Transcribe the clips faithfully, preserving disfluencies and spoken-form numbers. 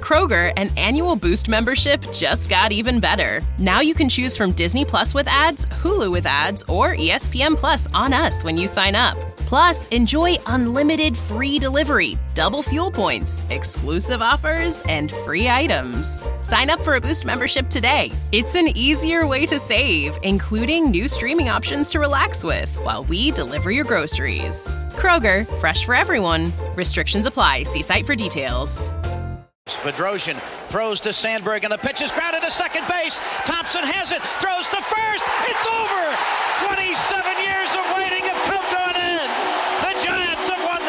Kroger, an annual Boost membership just got even better. Now you can choose from Disney Plus with ads, Hulu with ads, or E S P N Plus on us when you sign up. Plus, enjoy unlimited free delivery, double fuel points, exclusive offers, and free items. Sign up for a Boost membership today. It's an easier way to save, including new streaming options to relax with while we deliver your groceries. Kroger, fresh for everyone. Restrictions apply. See site for details. Bedrosian throws to Sandberg, and the pitch is grounded to second base. Thompson has it, throws to first. It's over. twenty-seven years of waiting have come to an end. The Giants have won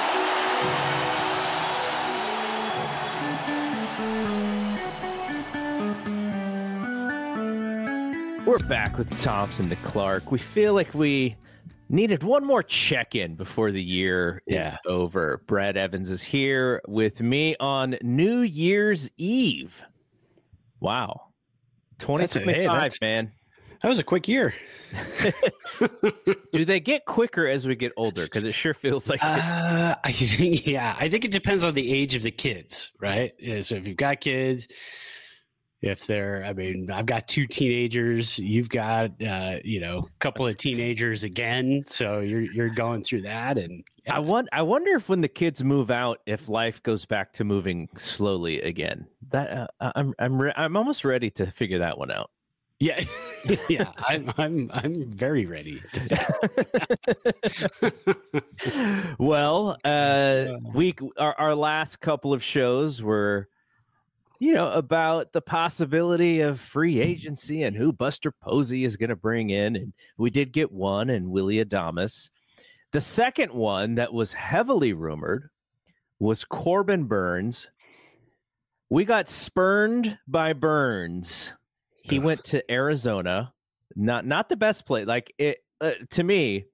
the pennant. We're back with Thompson to Clark. We feel like we needed one more check-in before the year yeah. is over. Brad Evans is here with me on New Year's Eve. Wow. twenty twenty-five, hey, man. That was a quick year. Do they get quicker as we get older? Because it sure feels like uh, I think, yeah, I think it depends on the age of the kids, right? Yeah, so if you've got kids, if they're, I mean, I've got two teenagers, you've got, uh, you know, a couple of teenagers again. So you're, you're going through that. And yeah. I want, I wonder if when the kids move out, if life goes back to moving slowly again. That uh, I'm, I'm, re- I'm almost ready to figure that one out. Yeah. yeah. I'm, I'm, I'm very ready. Well, uh, we, our, our last couple of shows were, you know, about the possibility of free agency and who Buster Posey is going to bring in. And we did get one in Willy Adames. The second one that was heavily rumored was Corbin Burnes. We got spurned by Burnes. He went to Arizona. Not not the best play. Like, it uh, to me,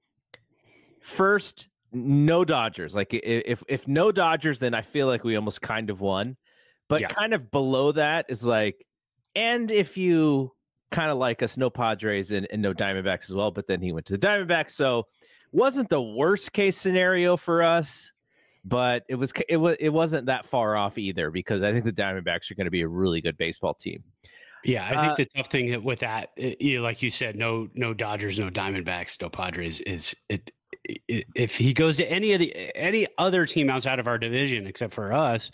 first, no Dodgers. Like, if if no Dodgers, then I feel like we almost kind of won. But yeah. kind of below that is like, and if you kind of like us, no Padres and, and no Diamondbacks as well. But then he went to the Diamondbacks, so wasn't the worst case scenario for us. But it was it was it wasn't that far off either, because I think the Diamondbacks are going to be a really good baseball team. Yeah, I think uh, the tough thing with that, you know, like you said, no no Dodgers, no Diamondbacks, no Padres, is it, it if he goes to any of the any other team outside of our division except for us.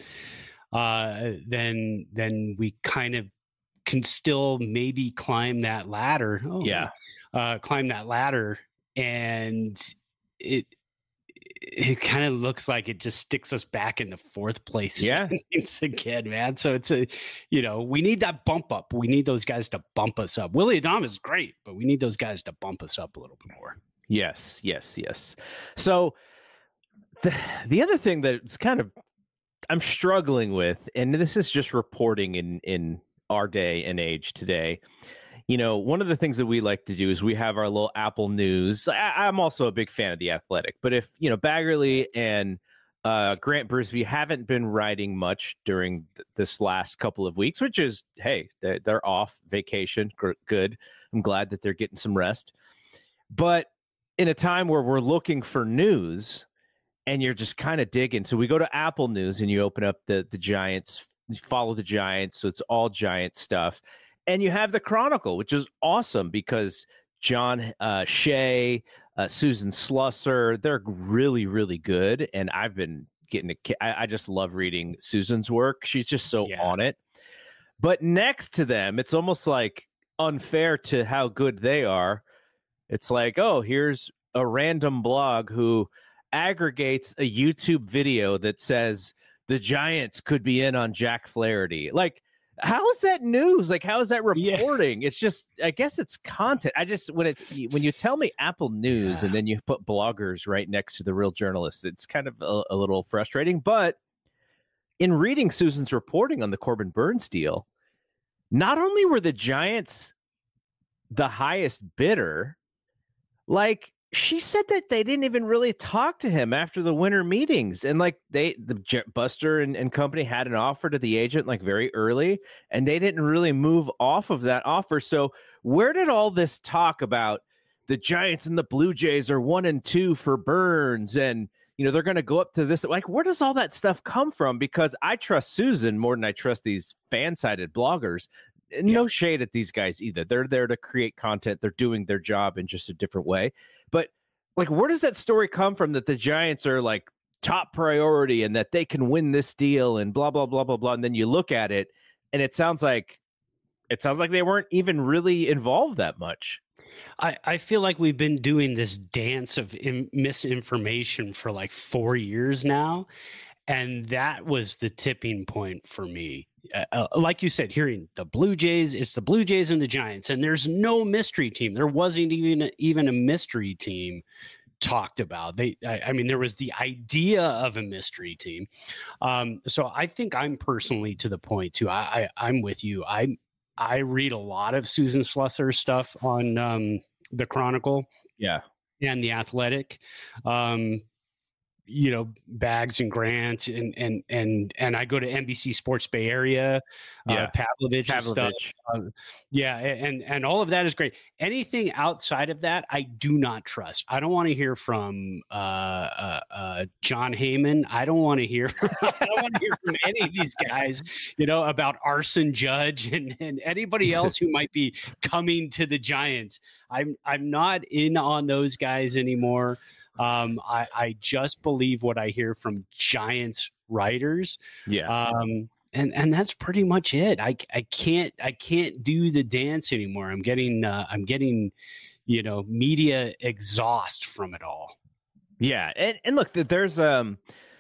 Uh, then then we kind of can still maybe climb that ladder. Oh, yeah, uh, climb that ladder, and it it kind of looks like it just sticks us back in the fourth place. Yeah, it's again, man. So it's a, you know, we need that bump up. We need those guys to bump us up. Willy Adames is great, but we need those guys to bump us up a little bit more. Yes, yes, yes. So the the other thing that's kind of I'm struggling with, and this is just reporting in, in our day and age today. You know, one of the things that we like to do is we have our little Apple News. I, I'm also a big fan of The Athletic, but if, you know, Baggerly and uh, Grant Brisbee haven't been writing much during th- this last couple of weeks, which is, hey, they're, they're off vacation. Good. I'm glad that they're getting some rest. But in a time where we're looking for news, and you're just kind of digging. So we go to Apple News and you open up the, the Giants, follow the Giants. So it's all Giant stuff. And you have the Chronicle, which is awesome because John uh, Shea, uh, Susan Slusser, they're really, really good. And I've been getting a, I, I just love reading Susan's work. She's just so yeah. on it. But next to them, it's almost like unfair to how good they are. It's like, oh, here's a random blog who aggregates a YouTube video that says the Giants could be in on Jack Flaherty. Like, how is that news? Like, how is that reporting? Yeah. It's just, I guess it's content. I just, when it's, when you tell me Apple News yeah. and then you put bloggers right next to the real journalists, it's kind of a, a little frustrating. But in reading Susan's reporting on the Corbin Burnes deal, not only were the Giants the highest bidder, like, she said that they didn't even really talk to him after the winter meetings. And like they, the Buster and, and company had an offer to the agent like very early, and they didn't really move off of that offer. So where did all this talk about the Giants and the Blue Jays are one and two for Burnes, and, you know, they're going to go up to this. Like, where does all that stuff come from? Because I trust Susan more than I trust these fan-sided bloggers. No yeah. shade at these guys either. They're there to create content. They're doing their job in just a different way. But like, where does that story come from that the Giants are like top priority and that they can win this deal and blah, blah, blah, blah, blah. And then you look at it and it sounds like, it sounds like they weren't even really involved that much. I, I feel like we've been doing this dance of in, misinformation for like four years now. And that was the tipping point for me. Uh, like you said, hearing the Blue Jays, it's the Blue Jays and the Giants, and there's no mystery team. There wasn't even a, even a mystery team talked about. They, I, I mean, there was the idea of a mystery team. Um, so I think I'm personally to the point too. I, I I'm with you. I I read a lot of Susan Slusser's stuff on um, the Chronicle, yeah, and the Athletic. Um, you know, Bags and Grant, and and and and I go to N B C Sports Bay Area, yeah, uh, Pavlovich, Pavlovich. And stuff. Uh, yeah, and and all of that is great. Anything outside of that, I do not trust. I don't want to hear from uh, uh, uh, John Heyman. I don't want to hear. I don't want to hear from any of these guys. You know, about Arson Judge and and anybody else who might be coming to the Giants. I'm I'm not in on those guys anymore. Um, I, I just believe what I hear from Giants writers. Yeah. Um, and, and that's pretty much it. I, I can't, I can't do the dance anymore. I'm getting, uh, I'm getting, you know, media exhaust from it all. Yeah. And, and look, there's, um,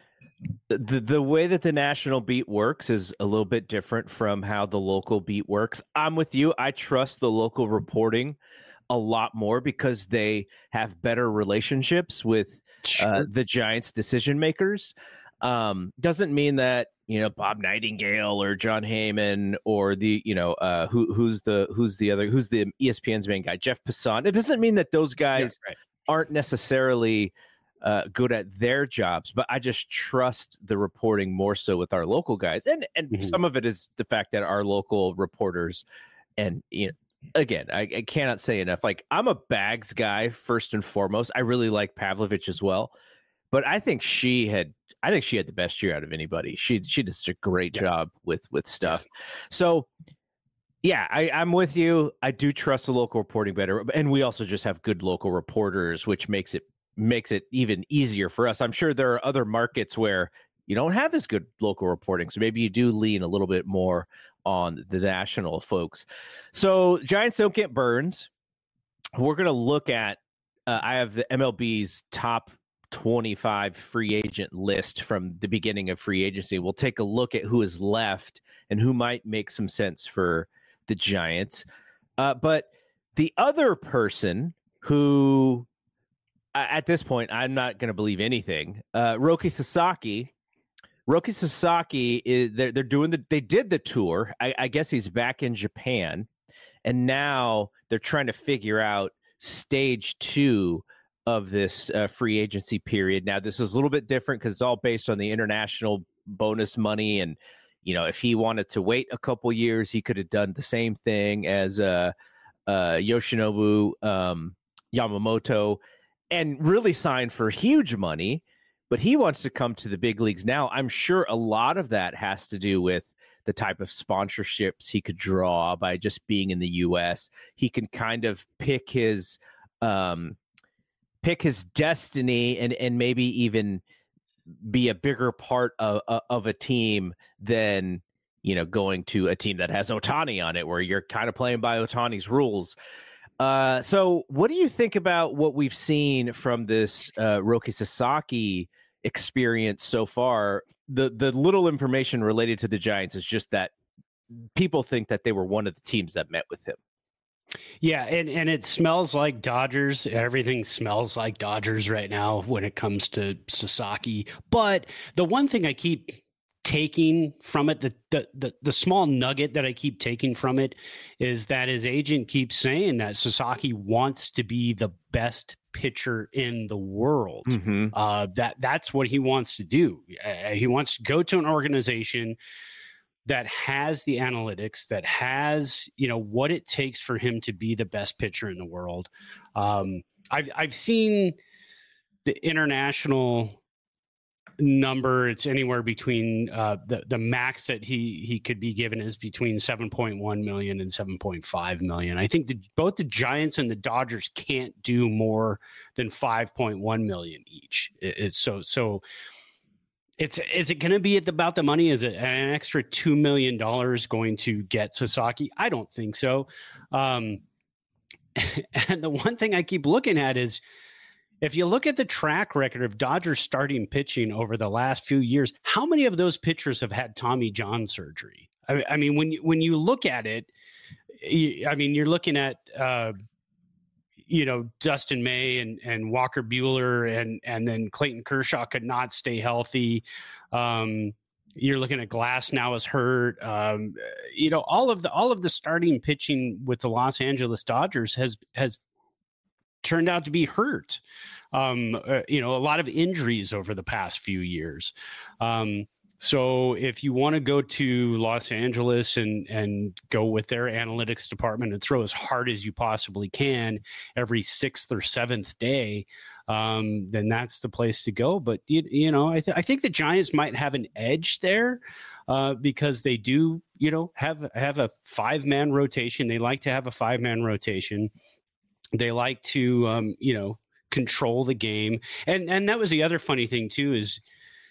the, the way that the national beat works is a little bit different from how the local beat works. I'm with you. I trust the local reporting a lot more because they have better relationships with sure. uh, the Giants decision makers. Um, doesn't mean that, you know, Bob Nightingale or John Heyman or the, you know, uh, who who's the who's the other who's the E S P N's main guy, Jeff Passan. It doesn't mean that those guys yeah, right. aren't necessarily uh, good at their jobs, but I just trust the reporting more so with our local guys. And and mm-hmm. some of it is the fact that our local reporters and, you know, again, I, I cannot say enough. Like, I'm a Bags guy first and foremost. I really like Pavlovich as well, but I think she had, I think she had the best year out of anybody. She she did such a great yeah. job with with stuff. So, yeah, I, I'm with you. I do trust the local reporting better, and we also just have good local reporters, which makes it makes it even easier for us. I'm sure there are other markets where you don't have as good local reporting, so maybe you do lean a little bit more on the national folks. So Giants don't get Burns. We're going to look at, uh, I have the M L B's top twenty-five free agent list from the beginning of free agency. We'll take a look at who is left and who might make some sense for the Giants. Uh, but the other person who, uh, at this point, I'm not going to believe anything. Uh, Roki Sasaki, Roki Sasaki is they're, they're doing the they did the tour. I, I guess he's back in Japan, and now they're trying to figure out stage two of this uh, free agency period. Now this is a little bit different because it's all based on the international bonus money, and you know if he wanted to wait a couple years, he could have done the same thing as uh, uh, Yoshinobu um, Yamamoto, and really signed for huge money. But he wants to come to the big leagues now. I'm sure a lot of that has to do with the type of sponsorships he could draw by just being in the U S. He can kind of pick his um, pick his destiny and and maybe even be a bigger part of of a team than, you know, going to a team that has Ohtani on it, where you're kind of playing by Ohtani's rules. Uh, so what do you think about what we've seen from this uh, Roki Sasaki experience so far? The the little information related to the Giants is just that people think that they were one of the teams that met with him. Yeah, and, and it smells like Dodgers. Everything smells like Dodgers right now when it comes to Sasaki. But the one thing I keep taking from it, the, the the the small nugget that I keep taking from it, is that his agent keeps saying that Sasaki wants to be the best pitcher in the world. Mm-hmm. Uh, that that's what he wants to do. Uh, he wants to go to an organization that has the analytics, that has, you know, what it takes for him to be the best pitcher in the world. Um, I've I've seen the international number. It's anywhere between uh, the the max that he he could be given is between seven point one million and seven point five million. I think the, both the Giants and the Dodgers can't do more than five point one million each. It, it's so so. It's is it going to be at the, about the money? Is it an extra two million dollars going to get Sasaki? I don't think so. Um, and the one thing I keep looking at is, if you look at the track record of Dodgers starting pitching over the last few years, how many of those pitchers have had Tommy John surgery? I, I mean, when you, when you look at it, you, I mean, you're looking at, uh, you know, Dustin May and, and Walker Buehler and, and then Clayton Kershaw could not stay healthy. Um, you're looking at Glass now is hurt. Um, you know, all of the, all of the starting pitching with the Los Angeles Dodgers has, has, turned out to be hurt. Um, uh, you know, a lot of injuries over the past few years. Um, so if you want to go to Los Angeles and, and go with their analytics department and throw as hard as you possibly can every sixth or seventh day, um, then that's the place to go. But, you, you know, I, th- I think the Giants might have an edge there uh, because they do, you know, have, have a five-man rotation. They like to have a five-man rotation. They like to, um, you know, control the game. And and that was the other funny thing, too, is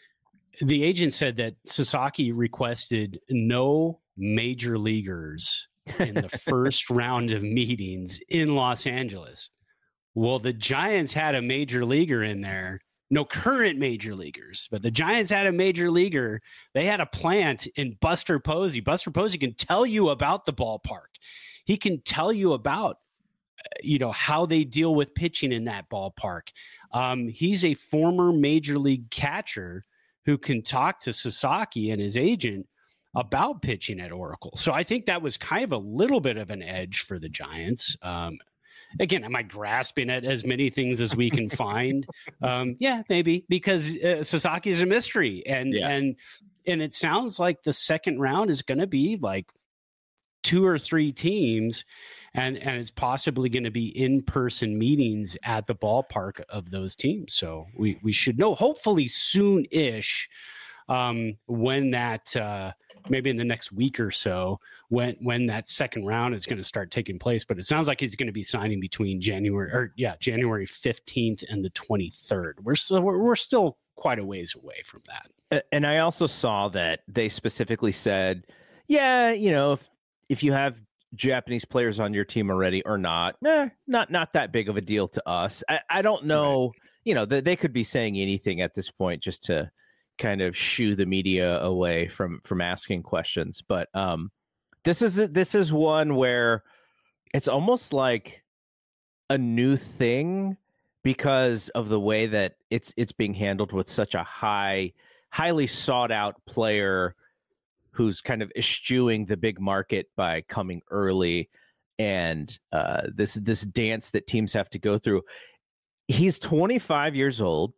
the agent said that Sasaki requested no major leaguers in the first round of meetings in Los Angeles. Well, the Giants had a major leaguer in there. No current major leaguers, but the Giants had a major leaguer. They had a plant in Buster Posey. Buster Posey can tell you about the ballpark. He can tell you about you know, how they deal with pitching in that ballpark. Um, he's a former major league catcher who can talk to Sasaki and his agent about pitching at Oracle. So I think that was kind of a little bit of an edge for the Giants. Um, again, am I grasping at as many things as we can find? Um, yeah, maybe, because uh, Sasaki is a mystery. And, yeah. and, and it sounds like the second round is going to be like two or three teams. And and it's possibly going to be in-person meetings at the ballpark of those teams. So we, we should know, hopefully soon-ish, um, when that, uh, maybe in the next week or so, when when that second round is going to start taking place. But it sounds like he's going to be signing between January, or yeah, January fifteenth and the twenty-third. We're still, we're, we're still quite a ways away from that. And I also saw that they specifically said, yeah, you know, if if you have Japanese players on your team already or not, eh, not not that big of a deal to us. I, I don't know, right. you know, they, they could be saying anything at this point just to kind of shoo the media away from from asking questions. But um, this is this is one where it's almost like a new thing because of the way that it's it's being handled with such a high, highly sought out player who's kind of eschewing the big market by coming early, and uh, this this dance that teams have to go through. He's twenty-five years old.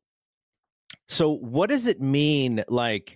So what does it mean? Like,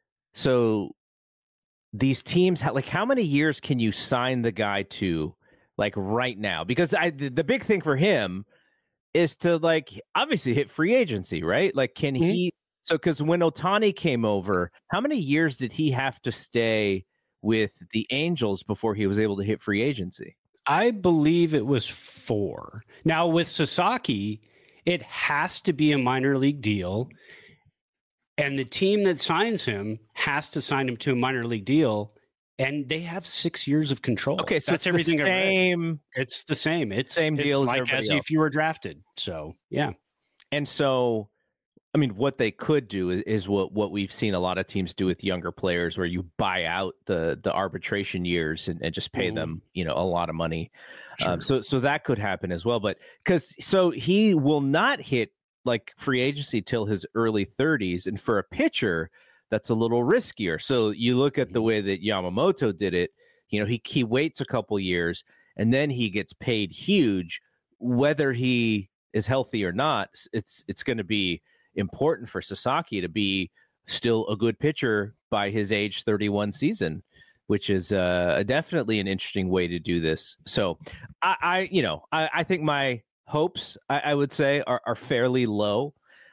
so these teams, like, how many years can you sign the guy to, like, right now? Because I, the big thing for him is to, like, obviously hit free agency, right? Like, can mm-hmm. he? So, because when Ohtani came over, how many years did he have to stay with the Angels before he was able to hit free agency? I believe it was four. Now, with Sasaki, it has to be a minor league deal, and the team that signs him has to sign him to a minor league deal, and they have six years of control. Okay, so that's it's everything. The same. It's the same. It's same deal it's as like as else. if you were drafted. So yeah, and so. I mean, what they could do is, is what, what we've seen a lot of teams do with younger players, where you buy out the the arbitration years and, and just pay mm-hmm. them, you know, a lot of money. Sure. Um, so so that could happen as well. But because so he will not hit like free agency till his early thirties, and for a pitcher, that's a little riskier. So you look at the way that Yamamoto did it. You know, he he waits a couple years and then he gets paid huge, whether he is healthy or not. It's it's going to be important for Sasaki to be still a good pitcher by his age thirty-one season, which is uh, definitely an interesting way to do this. So I, I you know, I, I think my hopes, I, I would say, are, are fairly low.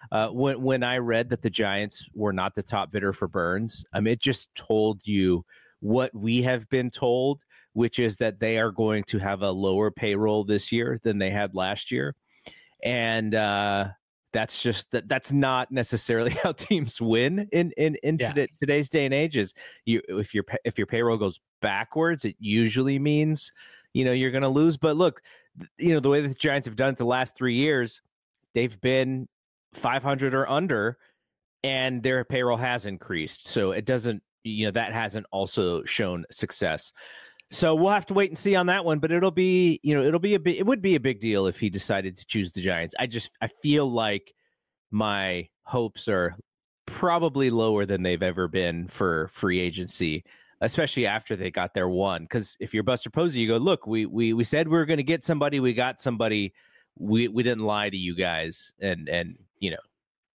Uh, when when I read that the Giants were not the top bidder for Burns, I mean, it just told you what we have been told, which is that they are going to have a lower payroll this year than they had last year, and uh, that's just that. That's not necessarily how teams win in in, in yeah. today, today's day and age. Is you if your if your payroll goes backwards, it usually means you know you're going to lose. But look, you know the way that the Giants have done it the last three years, they've been five hundred or under, and their payroll has increased. So it doesn't, you know, that hasn't also shown success. So we'll have to wait and see on that one, but it'll be, you know, it'll be a big, it would be a big deal if he decided to choose the Giants. I just, I feel like my hopes are probably lower than they've ever been for free agency, especially after they got their one. Cause if you're Buster Posey, you go, look, we, we, we said we were going to get somebody, we got somebody. We we didn't lie to you guys, and and you know,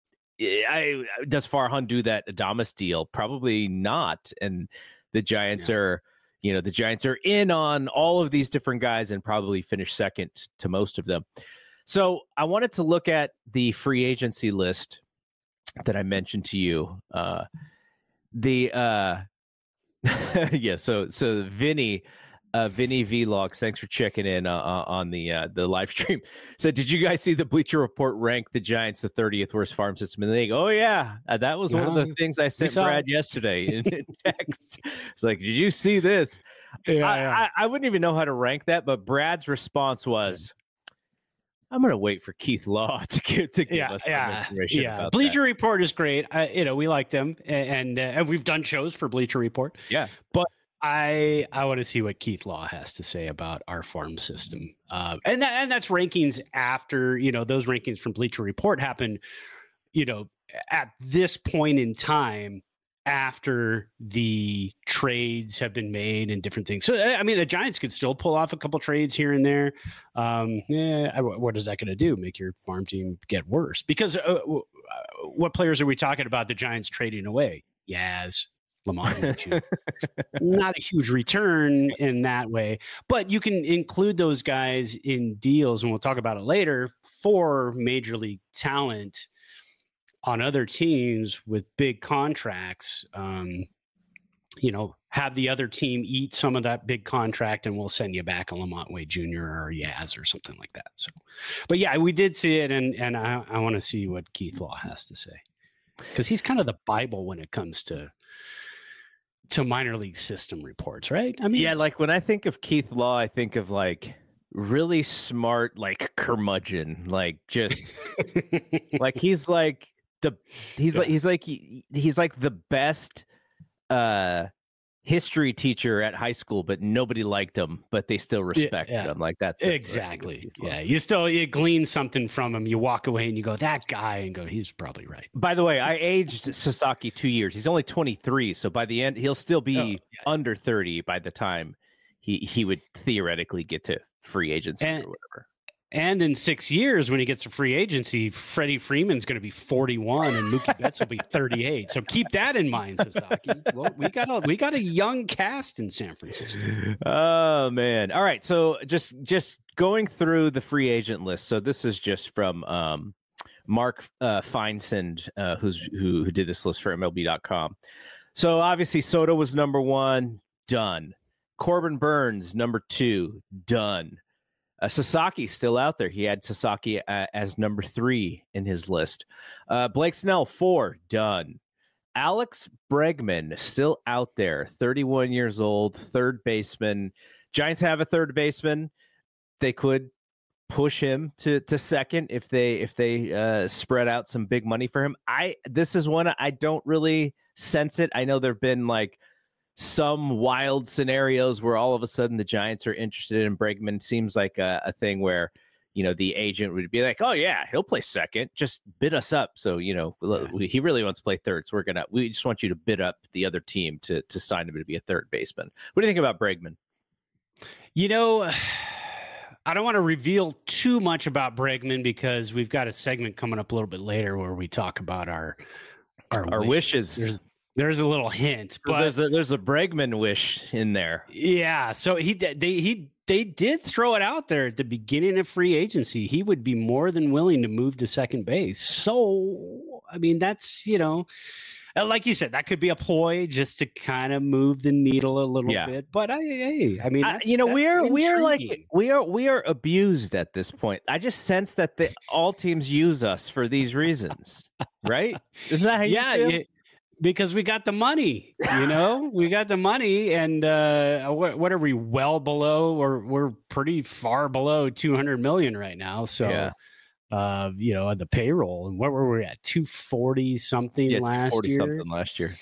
I does Farhan do that Adames deal? Probably not. And the Giants yeah. are, you know, the Giants are in on all of these different guys and probably finish second to most of them. So I wanted to look at the free agency list that I mentioned to you. Uh, the uh, yeah, so so Vinny. Uh, Vinny Vlogs, thanks for checking in uh, on the uh, the live stream. So, did you guys see the Bleacher Report rank the Giants the thirtieth worst farm system in the league? Oh yeah, uh, that was no, one of the things I sent Brad yesterday in, in text. It's like, did you see this? Yeah, I, yeah. I, I wouldn't even know how to rank that, but Brad's response was, "I'm going to wait for Keith Law to give to give yeah, us yeah, some information." Yeah, about Bleacher that. Report is great. Uh, you know, we like them, and and, uh, and we've done shows for Bleacher Report. Yeah, but. I I want to see what Keith Law has to say about our farm system, uh, and that, and that's rankings after you know those rankings from Bleacher Report happened, you know, at this point in time after the trades have been made and different things. So I mean, the Giants could still pull off a couple trades here and there. Um, yeah, what is that going to do? Make your farm team get worse? Because uh, what players are we talking about? The Giants trading away? Yaz. Lamont, not a huge return in that way, but you can include those guys in deals, and we'll talk about it later, for major league talent on other teams with big contracts. Um, you know, have the other team eat some of that big contract, and we'll send you back a Lamont Wade Junior or Yaz or something like that. So, but yeah, we did see it, and and I, I want to see what Keith Law has to say, because he's kind of the Bible when it comes to. to minor league system reports, right? I mean, yeah, like when I think of Keith Law, I think of like really smart, like curmudgeon, like just like he's like the he's yeah. like he's like he's like the best uh history teacher at high school, but nobody liked him, but they still respect yeah, yeah. him. Like that's, that's exactly. Yeah. You still, you glean something from him. You walk away and you go, that guy, and go, he's probably right. By the way, I aged Sasaki two years. He's only twenty-three. So by the end, he'll still be oh, yeah. under thirty by the time he, he would theoretically get to free agency and, or whatever. And in six years, when he gets to free agency, Freddie Freeman's going to be forty-one and Mookie Betts will be thirty-eight. So keep that in mind, Sasaki. Well, we got a we got a young cast in San Francisco. Oh man! All right, so just just going through the free agent list. So this is just from um, Mark uh, Feinsand, uh, who's who who did this list for M L B dot com. So obviously Soto was number one, done. Corbin Burns number two, done. Uh, Sasaki still out there. He had Sasaki uh, as number three in his list. Uh, Blake Snell, four, done. Alex Bregman still out there, thirty-one years old, third baseman. Giants have a third baseman. They could push him to, to second if they if they uh, spread out some big money for him. I this is one I don't really sense it. I know there have been like some wild scenarios where all of a sudden the Giants are interested in Bregman. Seems like a, a thing where, you know, the agent would be like, oh yeah, he'll play second, just bid us up. So, you know, yeah. he really wants to play third. So we're going to, we just want you to bid up the other team to, to sign him to be a third baseman. What do you think about Bregman? You know, I don't want to reveal too much about Bregman because we've got a segment coming up a little bit later where we talk about our, our, our wishes. wishes. There's a little hint, but but there's a, there's a Bregman wish in there. Yeah, so he they he they did throw it out there at the beginning of free agency. He would be more than willing to move to second base. So, I mean, that's, you know, like you said, that could be a ploy just to kind of move the needle a little yeah. bit. But I, hey, I mean, I, you know, we are we are like we are we are abused at this point. I just sense that the all teams use us for these reasons, right? Isn't that how you yeah, feel? Yeah. Because we got the money, you know, we got the money, and uh, what, what are we well below, or we're pretty far below two hundred million right now. So, yeah. uh, you know, the payroll, and what were we at? two forty something yeah, last year. Something last year.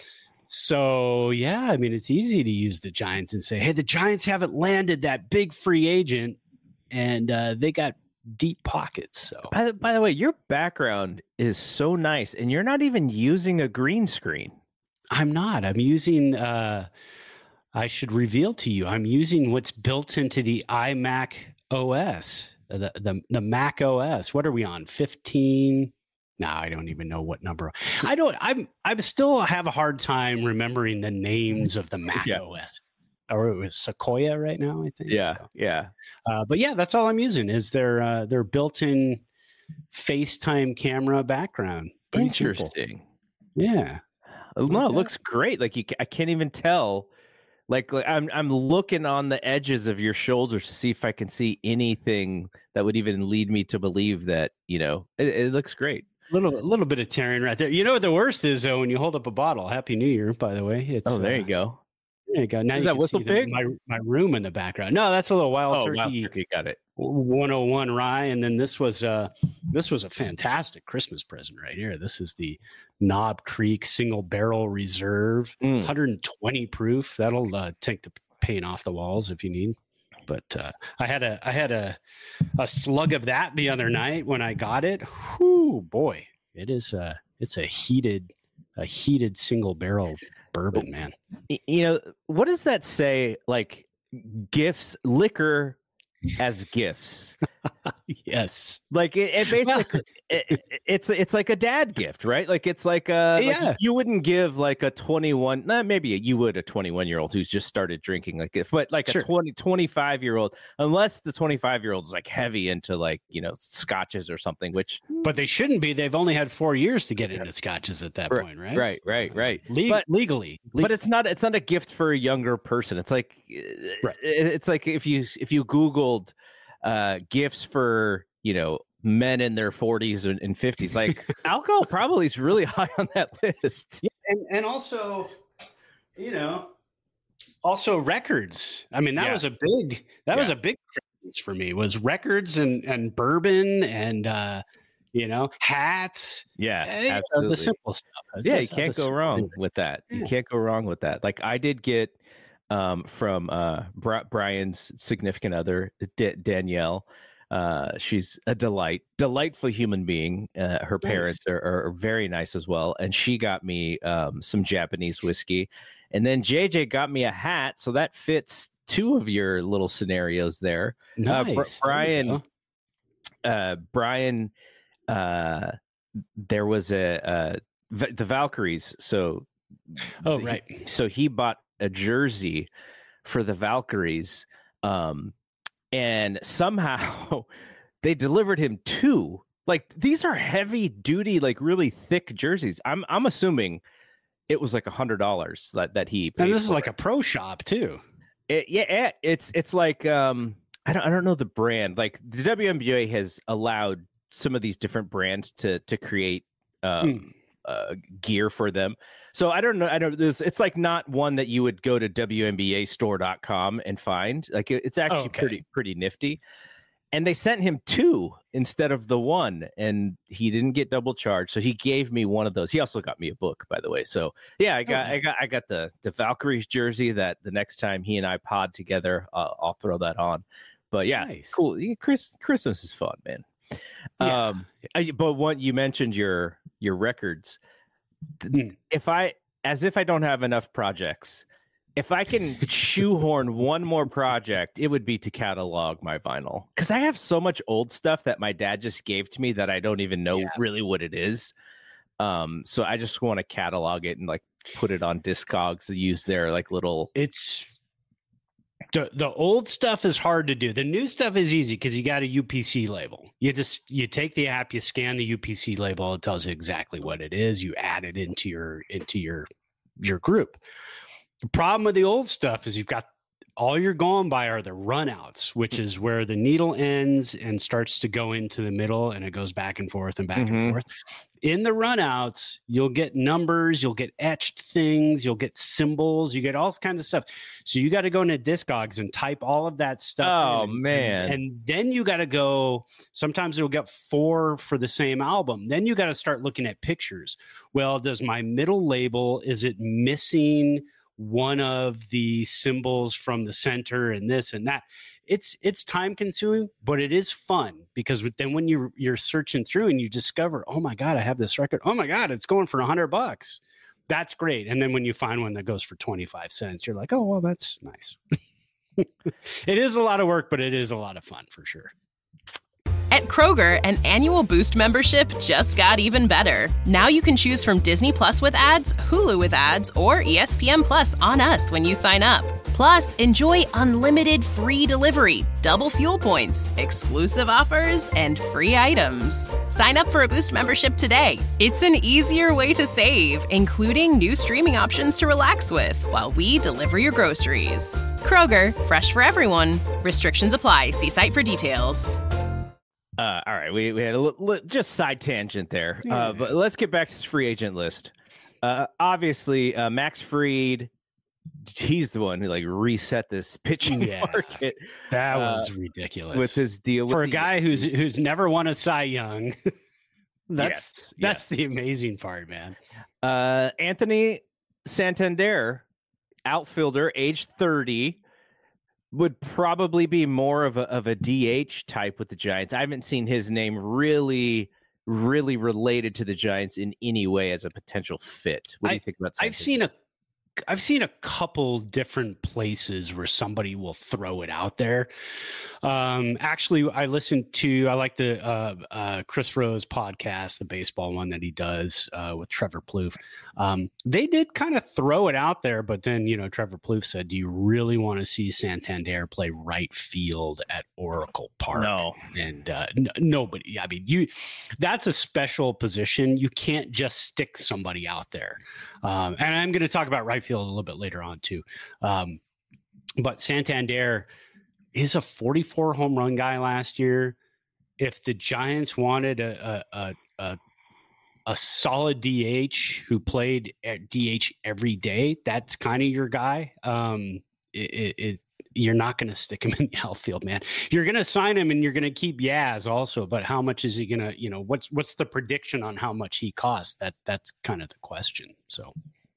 So, yeah, I mean, it's easy to use the Giants and say, hey, the Giants haven't landed that big free agent, and uh, they got deep pockets. So by the, by the way, your background is so nice, and you're not even using a green screen. I'm not. I'm using uh I should reveal to you, I'm using what's built into the iMac O S, the the, the Mac O S. What are we on? fifteen? No, I don't even know what number. I don't I'm I still have a hard time remembering the names of the Mac yeah. O S. Or it was Sequoia right now, I think. Yeah, so. yeah. Uh, but yeah, that's all I'm using is their uh, their built-in FaceTime camera background. Pretty Interesting. Simple. Yeah. No, it looks great. Like you, I can't even tell. Like, like I'm I'm looking on the edges of your shoulders to see if I can see anything that would even lead me to believe that, you know, it, it looks great. Little, a little bit of tearing right there. You know what the worst is, though, when you hold up a bottle. Happy New Year, by the way. It's, oh, there uh, you go. There you go. Now is you that Whistle Pig? My my room in the background. No, that's a little Wild oh, Turkey. Wild Turkey. Got it. one oh one rye, and then this was uh this was a fantastic Christmas present right here. This is the Knob Creek Single Barrel Reserve, mm. one hundred twenty proof. That'll uh, take the paint off the walls if you need. But uh, I had a I had a a slug of that the other night when I got it. Whoo, boy, it is a it's a heated a heated single barrel bourbon, man. You know, what does that say? Like gifts, liquor as gifts. Yes, like it, it basically it, it's it's like a dad gift, right? Like it's like a yeah. Like you wouldn't give like a twenty-one, nah, maybe you would a twenty-one year old who's just started drinking, like if but like sure. a twenty, twenty-five year old, unless the twenty-five year old is like heavy into like, you know, scotches or something, which but they shouldn't be. They've only had four years to get into scotches at that right, point, right? Right, right, right. Le- but, legally, but it's not it's not a gift for a younger person. It's like right. it's like if you if you Googled uh gifts for, you know, men in their forties and fifties, like alcohol probably is really high on that list. Yeah, and, and also, you know, also records. I mean, that yeah. was a big that yeah. was a big difference for me, was records and and bourbon and uh you know, hats. Yeah, uh, absolutely. The simple stuff. Yeah, you can't go wrong with that. Yeah. You can't go wrong with that. Like I did get um from uh Brian's significant other, D- Danielle. Uh, she's a delight, delightful human being. Uh, her nice. parents are, are very nice as well, and she got me um some Japanese whiskey, and then J J got me a hat, so that fits two of your little scenarios there. Nice. Uh, Br- Brian, uh, Brian, uh, there was a uh v- the Valkyries, so oh right, he, so he bought a jersey for the Valkyries, um. And somehow they delivered him two. Like these are heavy duty, like really thick jerseys. I'm I'm assuming it was like a hundred dollars that that he paid. And this is like it. a pro shop too. It, yeah, it's it's like um I don't I don't know the brand. Like the W N B A has allowed some of these different brands to to create um mm. uh, gear for them. So I don't know. I don't. There's, it's like not one that you would go to W N B A store dot com and find. Like it, it's actually okay. pretty pretty nifty. And they sent him two instead of the one, and he didn't get double charged. So he gave me one of those. He also got me a book, by the way. So yeah, I got oh, I got I got the the Valkyries jersey that the next time he and I pod together, uh, I'll throw that on. But yeah, nice. Cool. Chris, Christmas is fun, man. Yeah. Um, I, but what you mentioned your your records. If I, as if I don't have enough projects, if I can shoehorn one more project, it would be to catalog my vinyl, because I have so much old stuff that my dad just gave to me that I don't even know yeah. really what it is. Um, so I just want to catalog it and like put it on Discogs to use their like little. It's the the old stuff is hard to do. The new stuff is easy because you got a U P C label. You just you take the app, you scan the U P C label, it tells you exactly what it is. You add it into your into your your group. The problem with the old stuff is you've got all you're going by are the runouts, which is where the needle ends and starts to go into the middle, and it goes back and forth and back mm-hmm. and forth. In the runouts, you'll get numbers, you'll get etched things, you'll get symbols, you get all kinds of stuff. So you got to go into Discogs and type all of that stuff. Oh, in, man. And, and then you got to go, sometimes you'll get four for the same album. Then you got to start looking at pictures. Well, does my middle label, is it missing one of the symbols from the center and this and that? It's it's time consuming, but it is fun because then when you you're searching through and you discover, oh my God, I have this record. Oh my God, it's going for a hundred bucks. That's great. And then when you find one that goes for twenty-five cents, you're like, oh, well, that's nice. It is a lot of work, but it is a lot of fun for sure. At Kroger, an annual Boost membership just got even better. Now you can choose from Disney Plus with ads, Hulu with ads, or E S P N Plus on us when you sign up. Plus, enjoy unlimited free delivery, double fuel points, exclusive offers, and free items. Sign up for a Boost membership today. It's an easier way to save, including new streaming options to relax with while we deliver your groceries. Kroger, fresh for everyone. Restrictions apply. See site for details. Uh, all right, we, we had a l- just side tangent there, uh, but let's get back to this free agent list. Uh, obviously, uh, Max Fried, he's the one who like reset this pitching yeah, market. That was uh, ridiculous with his deal for with a the, guy who's who's never won a Cy Young. that's yes, that's yes. the amazing part, man. Uh, Anthony Santander, outfielder, age thirty. Would probably be more of a of a D H type with the Giants. I haven't seen his name really, really related to the Giants in any way as a potential fit. What do you I, think about? I've seen a, I've seen a couple different places where somebody will throw it out there. Um, actually, I listened to I like the uh, uh, Chris Rose podcast, the baseball one that he does uh, with Trevor Plouffe. Um, they did kind of throw it out there, but then you know Trevor Plouffe said, "Do you really want to see Santander play right field at Oracle Park?" No, and uh, n- nobody. I mean, you that's a special position. You can't just stick somebody out there. Um, and I'm going to talk about right field a little bit later on too. Um, but Santander is a forty-four home run guy last year. If the Giants wanted a a a, a solid D H who played at D H every day, that's kind of your guy. Um, it, it, it you're not going to stick him in the outfield, man. You're going to sign him and you're going to keep Yaz also, but how much is he going to, you know, what's, what's the prediction on how much he costs? That that's kind of the question. So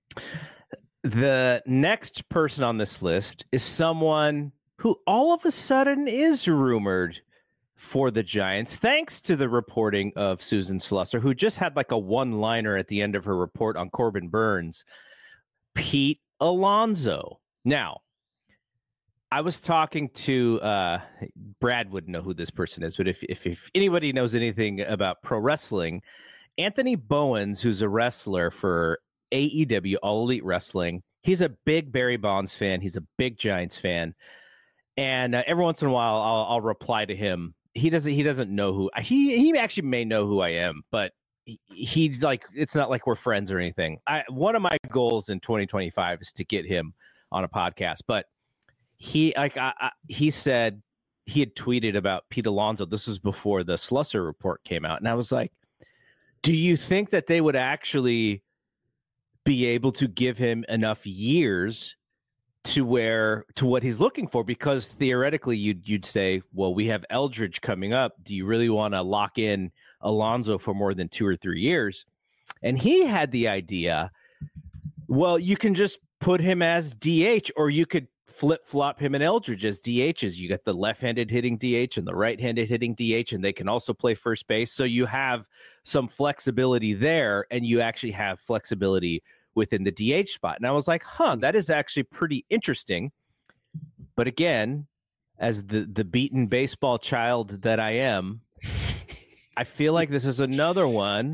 the next person on this list is someone who all of a sudden is rumored for the Giants, thanks to the reporting of Susan Slusser, who just had like a one-liner at the end of her report on Corbin Burns, Pete Alonso. Now, I was talking to uh, Brad wouldn't know who this person is, but if, if if anybody knows anything about pro wrestling, Anthony Bowens, who's a wrestler for A E W, All Elite Wrestling, he's a big Barry Bonds fan. He's a big Giants fan, and uh, every once in a while, I'll, I'll reply to him. He doesn't. He doesn't know who he. He actually may know who I am, but he, he's like, it's not like we're friends or anything. I one of my goals in twenty twenty-five is to get him on a podcast, but. He like I, I, he said he had tweeted about Pete Alonso. This was before the Slusser report came out, and I was like, "Do you think that they would actually be able to give him enough years to where to what he's looking for? Because theoretically, you'd you'd say, well, we have Eldridge coming up. Do you really want to lock in Alonso for more than two or three years?" And he had the idea, well, you can just put him as D H, or you could flip-flop him and Eldridge as D Hs. You got the left-handed hitting D H and the right-handed hitting D H, and they can also play first base. So you have some flexibility there, and you actually have flexibility within the D H spot. And I was like, huh, that is actually pretty interesting. But again, as the, the beaten baseball child that I am, I feel like this is another one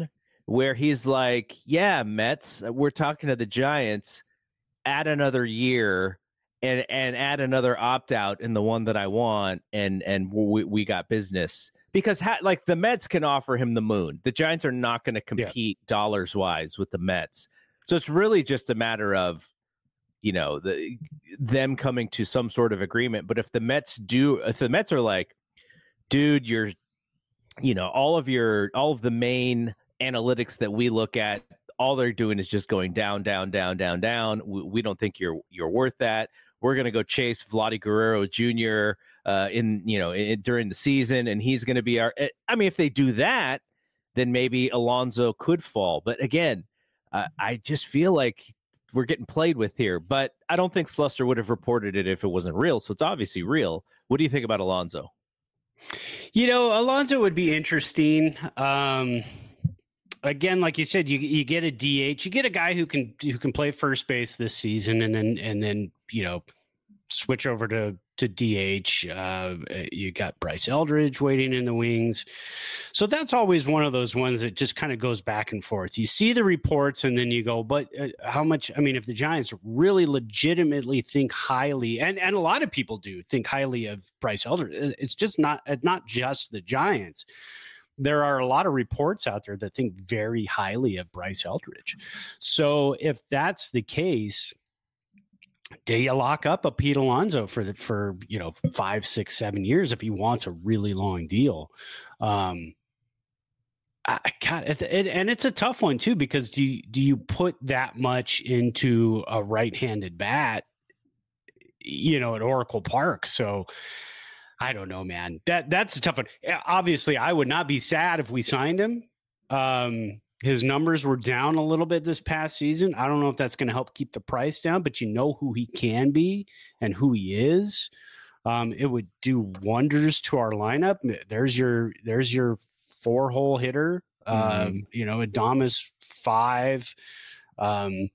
where he's like, yeah, Mets, we're talking to the Giants, add another year and and add another opt-out in the one that I want, and and we, we got business. Because ha- like the Mets can offer him the moon. The Giants are not going to compete yeah. dollars-wise with the Mets. So it's really just a matter of, you know, the them coming to some sort of agreement. But if the Mets do, if the Mets are like, dude, you're, you know, all of your, all of the main analytics that we look at, all they're doing is just going down, down, down, down, down. We, we don't think you're you're worth that. We're going to go chase Vladdy Guerrero Junior uh, in, you know, in, during the season, and he's going to be our. I mean, if they do that, then maybe Alonso could fall. But again, uh, I just feel like we're getting played with here, but I don't think Slusser would have reported it if it wasn't real. So it's obviously real. What do you think about Alonso? You know, Alonso would be interesting. Um, again, like you said, you you get a D H, you get a guy who can who can play first base this season, and then and then you know switch over to to D H. Uh, you got Bryce Eldridge waiting in the wings. So that's always one of those ones that just kind of goes back and forth. You see the reports and then you go, but uh, how much, I mean, if the Giants really legitimately think highly, and, and a lot of people do think highly of Bryce Eldridge, it's just not, not just the Giants. There are a lot of reports out there that think very highly of Bryce Eldridge. So if that's the case, do you lock up a Pete Alonso for the, for, you know, five, six, seven years if he wants a really long deal? Um, I, God, it, it, and it's a tough one too, because do you, do you put that much into a right-handed bat, you know, at Oracle Park? So I don't know, man. That that's a tough one. Obviously, I would not be sad if we signed him. Um, His numbers were down a little bit this past season. I don't know if that's going to help keep the price down, but you know who he can be and who he is. Um, it would do wonders to our lineup. There's your there's your four hole hitter. Mm-hmm. Um, you know, Adames five, um,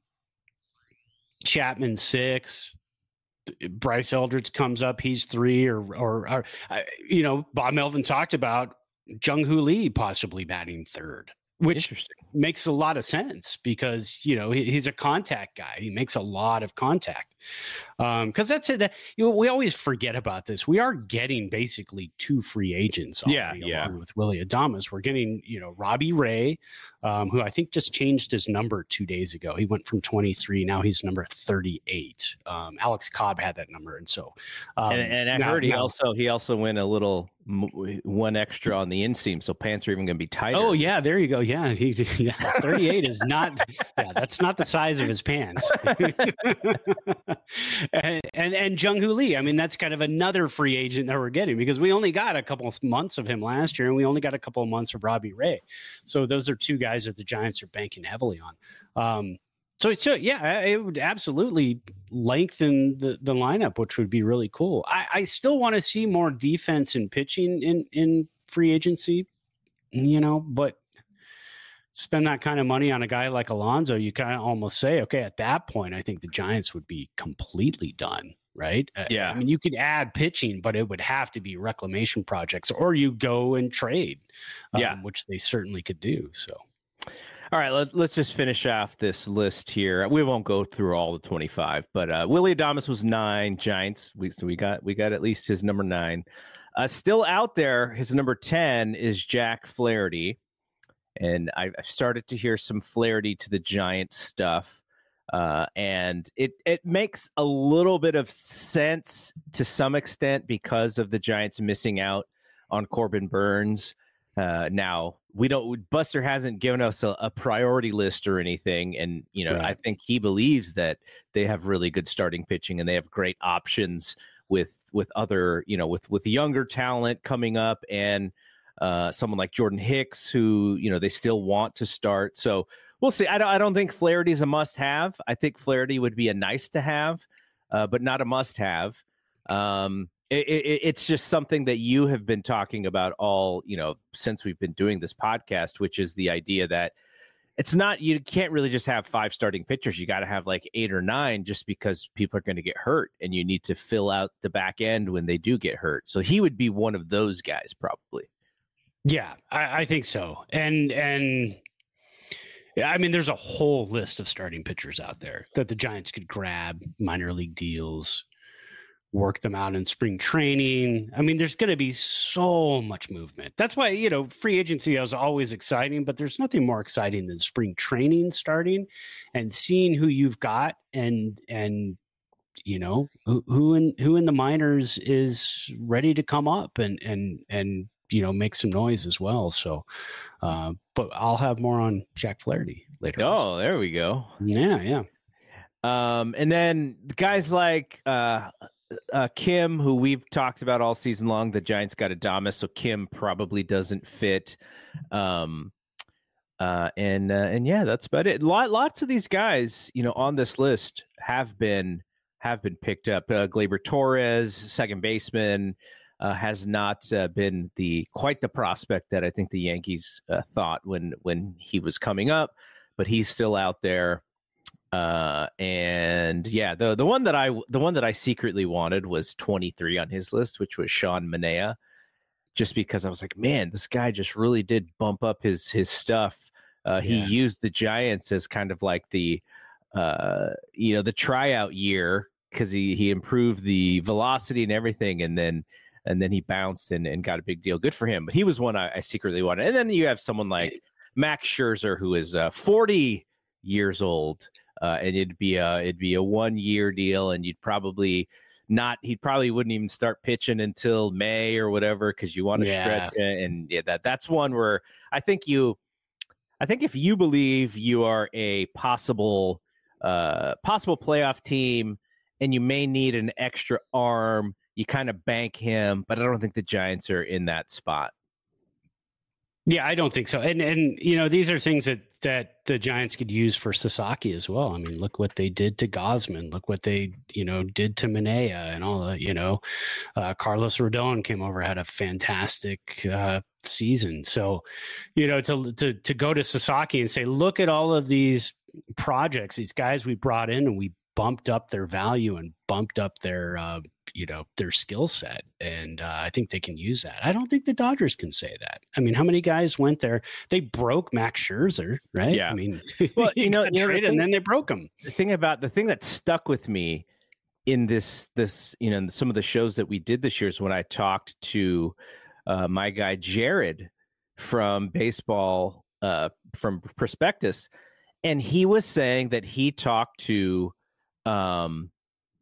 Chapman six. Bryce Eldridge comes up, he's three, or or, or uh, you know, Bob Melvin talked about Jung-Hoo Lee possibly batting third, which makes a lot of sense because, you know, he, he's a contact guy. He makes a lot of contact. Um, cause that's it. You know, we always forget about this. We are getting basically two free agents. Yeah. Yeah. Along with Willy Adames. We're getting, you know, Robbie Ray, um, who I think just changed his number two days ago. He went from twenty-three. Now he's number thirty-eight. Um, Alex Cobb had that number. And so, um, and, and I now, heard he now, also, he also went a little one extra on the inseam. So pants are even going to be tighter. Oh yeah. There you go. Yeah. He, yeah thirty-eight is not, yeah, that's not the size of his pants. and, and, and Jung-Hoo Lee, I mean, that's kind of another free agent that we're getting because we only got a couple of months of him last year and we only got a couple of months of Robbie Ray. So those are two guys that the Giants are banking heavily on. Um, So, so yeah, it would absolutely lengthen the, the lineup, which would be really cool. I, I still want to see more defense and pitching in, in free agency, you know, but spend that kind of money on a guy like Alonso, you kind of almost say, okay, at that point, I think the Giants would be completely done, right? Yeah. I mean, you could add pitching, but it would have to be reclamation projects, or you go and trade, um, yeah, which they certainly could do. So. All right, let, let's just finish off this list here. We won't go through all the twenty-five, but uh, Willy Adames was nine, Giants. We, so we got we got at least his number nine. Uh, still out there, his number ten is Jack Flaherty, and I've started to hear some Flaherty to the Giants stuff, uh, and it it makes a little bit of sense to some extent because of the Giants missing out on Corbin Burns. Uh, now we don't. Buster hasn't given us a, a priority list or anything, and you know, right. I think he believes that they have really good starting pitching and they have great options with with other, you know, with with younger talent coming up and uh, someone like Jordan Hicks, who you know they still want to start. So we'll see. I don't. I don't think Flaherty is a must-have. I think Flaherty would be a nice to have, uh, but not a must-have. Um, It, it, it's just something that you have been talking about all, you know, since we've been doing this podcast, which is the idea that it's not, you can't really just have five starting pitchers. You got to have like eight or nine just because people are going to get hurt and you need to fill out the back end when they do get hurt. So he would be one of those guys probably. Yeah, I, I think so. And, and Yeah, I mean, there's a whole list of starting pitchers out there that the Giants could grab, minor league deals, work them out in spring training. I mean, there's going to be so much movement. That's why, you know, free agency is always exciting, but there's nothing more exciting than spring training starting and seeing who you've got and, and, you know, who, who in, who in the minors is ready to come up and, and, and, you know, make some noise as well. So, uh, but I'll have more on Jack Flaherty later. Oh, there we go. Yeah. Yeah. Um, and then guys like, uh, Uh, Kim, who we've talked about all season long, the Giants got Adames, so Kim probably doesn't fit. Um, uh, and uh, and yeah, that's about it. Lot, lots of these guys, you know, on this list have been have been picked up. Uh, Gleyber Torres, second baseman, uh, has not uh, been the quite the prospect that I think the Yankees uh, thought when when he was coming up, but he's still out there. Uh, and yeah, the the one that I the one that I secretly wanted was twenty-three on his list, which was Sean Manaea, just because I was like, man, this guy just really did bump up his his stuff. Uh, he Yeah. used the Giants as kind of like the uh, you know, the tryout year because he he improved the velocity and everything, and then and then he bounced and, and got a big deal. Good for him. But he was one I, I secretly wanted. And then you have someone like Max Scherzer, who is uh, forty years old. Uh, and it'd be a it'd be a one year deal, and you'd probably not he probably wouldn't even start pitching until May or whatever because you want to Yeah. stretch it. And yeah, that that's one where I think you, I think if you believe you are a possible uh, possible playoff team and you may need an extra arm, you kind of bank him. But I don't think the Giants are in that spot. Yeah, I don't think so. And and you know, these are things that that the Giants could use for Sasaki as well. I mean, look what they did to Gosman. Look what they, you know, did to Manaea and all that. You know, uh, Carlos Rodon came over, had a fantastic uh, season. So, you know, to to to go to Sasaki and say, look at all of these projects, these guys we brought in, and we bumped up their value and bumped up their uh, you know, their skill set. And uh, I think they can use that. I don't think the Dodgers can say that. I mean, how many guys went there? They broke Max Scherzer, right? Yeah. I mean, Well, you know, got you know, the traded thing- and then they broke him. the thing about the thing that stuck with me in this this you know some of the shows that we did this year is when I talked to uh, my guy Jared from baseball uh, from Prospectus, and he was saying that he talked to um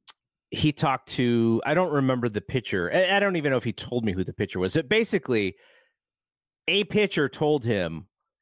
he talked to I don't remember the pitcher. I, I don't even know if he told me who the pitcher was. It basically a pitcher told him,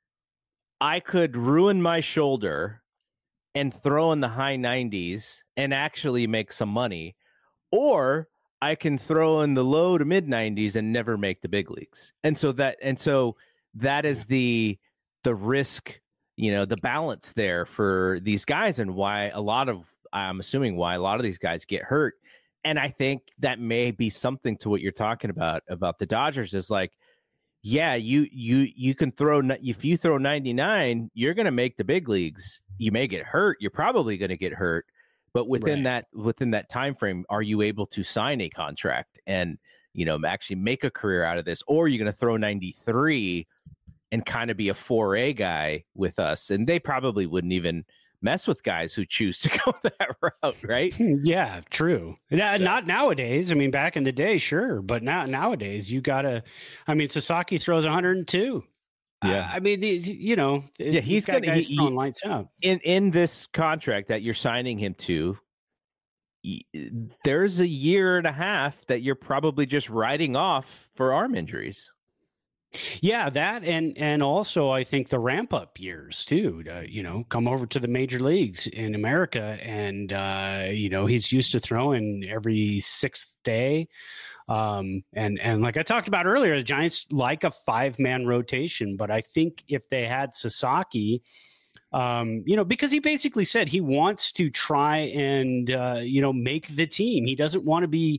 I could ruin my shoulder and throw in the high nineties and actually make some money, or I can throw in the low to mid nineties and never make the big leagues. And so that and so that is the the risk, you know, the balance there for these guys, and why a lot of I'm assuming why a lot of these guys get hurt. And I think that may be something to what you're talking about about the Dodgers is like, yeah, you you you can throw if you throw ninety-nine, you're going to make the big leagues. You may get hurt. You're probably going to get hurt, but within Right. that within that time frame, are you able to sign a contract and, you know, actually make a career out of this? Or are you going to throw ninety-three and kind of be a four A guy with us? And they probably wouldn't even mess with guys who choose to go that route, right? Yeah, true. Not, not nowadays. I mean, back in the day, sure, but now nowadays you gotta. I mean, Sasaki throws one hundred two. Yeah. I, I mean, the- you know, Yeah, he's got gonna- guys he- throwing he- lights out. In in this contract that you're signing him to, y- there's a year and a half that you're probably just writing off for arm injuries. Yeah, that and and also I think the ramp up years too. To, you know, come over to the major leagues in America, and uh, you know he's used to throwing every sixth day. Um, and and like I talked about earlier, the Giants like a five man rotation, but I think if they had Sasaki, um, you know, because he basically said he wants to try and uh, you know make the team. He doesn't want to be.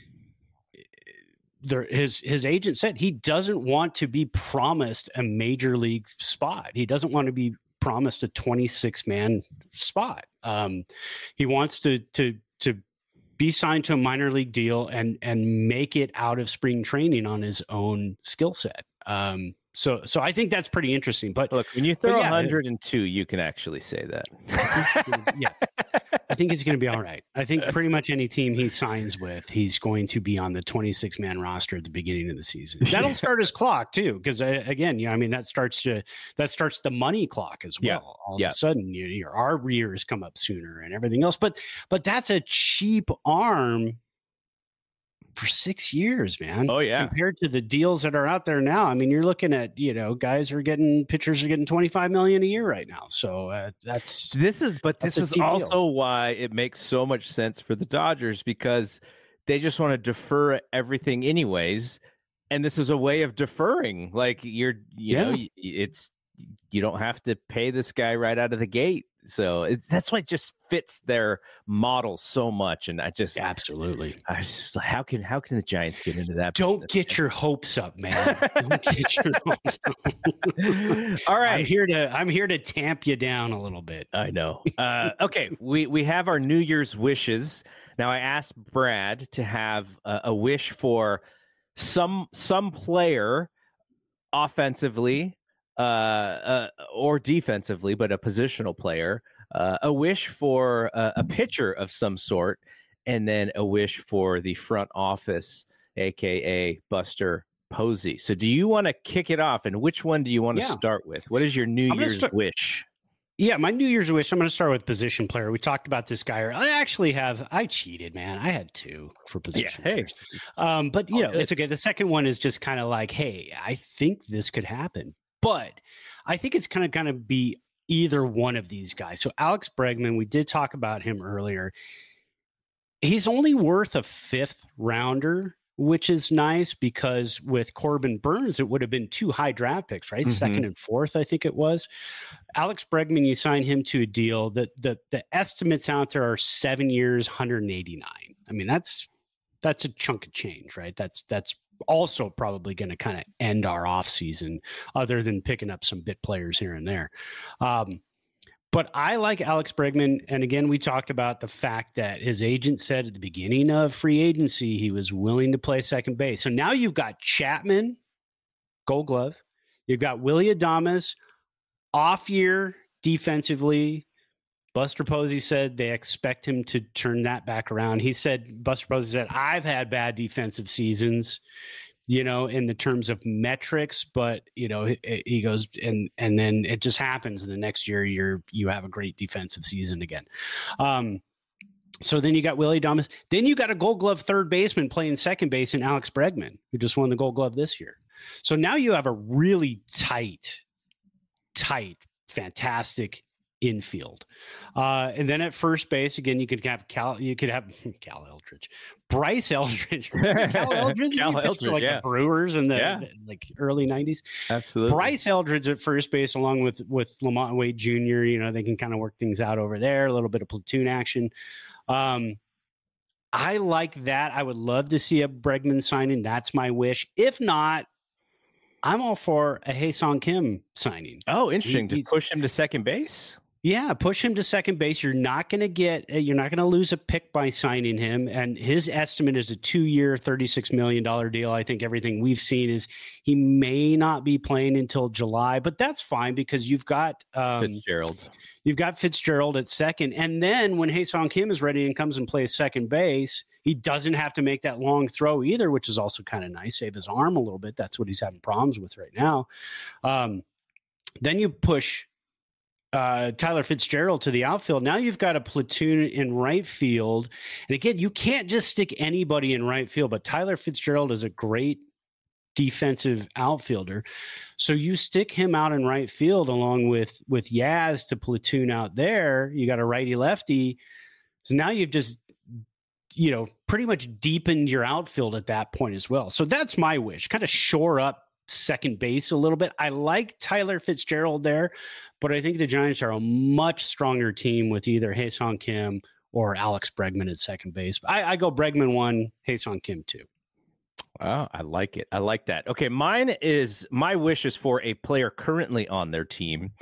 There, his his agent said he doesn't want to be promised a major league spot. He doesn't want to be promised a twenty-six man spot. Um, he wants to to to be signed to a minor league deal and and make it out of spring training on his own skill set. Um, so, so I think that's pretty interesting. But look, when you throw yeah, one hundred two, you can actually say that. yeah, I think he's going to be all right. I think pretty much any team he signs with, he's going to be on the twenty-six man roster at the beginning of the season. That'll start his clock too, because uh, again, yeah, I mean that starts to that starts the money clock as well. Yeah. All yeah. of a sudden, you, your our years come up sooner and everything else. But but that's a cheap arm for six years, man. Oh yeah. Compared to the deals that are out there now. I mean, you're looking at, you know, guys are getting pitchers are getting twenty-five million a year right now. So uh, that's, this is, but this is also deal. why it makes so much sense for the Dodgers, because they just want to defer everything anyways. And this is a way of deferring. Like you're, you yeah. know, it's, you don't have to pay this guy right out of the gate. So it's, that's why it just fits their model so much. And I just absolutely, I just how can how can the Giants get into that? Don't business? get your hopes up, man. Don't get your hopes up. All right, I'm here to I'm here to tamp you down a little bit. I know. Uh, okay, we we have our New Year's wishes. Now I asked Brad to have a, a wish for some some player offensively. Uh, uh, or defensively, but a positional player, uh, a wish for uh, a pitcher of some sort, and then a wish for the front office, a k a. Buster Posey. So do you want to kick it off, and which one do you want to yeah. start with? What is your New Year's start- wish? Yeah, my New Year's wish, I'm going to start with position player. We talked about this guy. I actually have, I cheated, man. I had two for position yeah, hey. players. Um, but, you oh, know, good. It's okay. The second one is just kind of like, hey, I think this could happen. But I think it's kind of going to be either one of these guys. So Alex Bregman, we did talk about him earlier. He's only worth a fifth rounder, which is nice because with Corbin Burns, it would have been two high draft picks, right? Mm-hmm. Second and fourth, I think it was. Alex Bregman, you sign him to a deal that the, the estimates out there are seven years, one hundred eighty-nine. I mean, that's that's a chunk of change, right? That's that's also probably going to kind of end our off season, other than picking up some bit players here and there. Um, but I like Alex Bregman. And again, we talked about the fact that his agent said at the beginning of free agency, he was willing to play second base. So now you've got Chapman, Gold Glove. You've got Willy Adames, off year defensively. Buster Posey said they expect him to turn that back around. He said, Buster Posey said, I've had bad defensive seasons, you know, in the terms of metrics, but, you know, he, he goes and, and then it just happens. And the next year you're, you have a great defensive season again. Um, so then you got Willy Adames. Then you got a Gold Glove third baseman playing second base in Alex Bregman, who just won the Gold Glove this year. So now you have a really tight, tight, fantastic infield. Uh, and then at first base, again, you could have Cal, you could have Cal Eldridge, Bryce Eldridge, Cal Eldridge, Cal Eldridge like yeah. the Brewers in the, yeah. the like early nineties. Absolutely. Bryce Eldridge at first base, along with, with Lamont Wade Junior, you know, they can kind of work things out over there, a little bit of platoon action. Um, I like that. I would love to see a Bregman signing. That's my wish. If not, I'm all for a Hae-Sung Kim signing. Oh, interesting. He, to push him to second base? Yeah, push him to second base. You're not going to get, you're not going to lose a pick by signing him. And his estimate is a two-year, thirty-six million dollars deal. I think everything we've seen is he may not be playing until July, but that's fine because you've got um, Fitzgerald. You've got Fitzgerald at second. And then when Hae-Sung Kim is ready and comes and plays second base, he doesn't have to make that long throw either, which is also kind of nice. Save his arm a little bit. That's what he's having problems with right now. Um, then you push Uh, Tyler Fitzgerald to the outfield. Now you've got a platoon in right field. And again, you can't just stick anybody in right field, but Tyler Fitzgerald is a great defensive outfielder. So you stick him out in right field along with, with Yaz to platoon out there. You got a righty lefty. So now you've just, you know, pretty much deepened your outfield at that point as well. So that's my wish, kind of shore up second base a little bit. I like Tyler Fitzgerald there, but I think the Giants are a much stronger team with either Hae-Sung Kim or Alex Bregman at second base. I, I go Bregman one, Hae-Sung Kim two. Oh, I like it. I like that. Okay, mine is my wish is for a player currently on their team.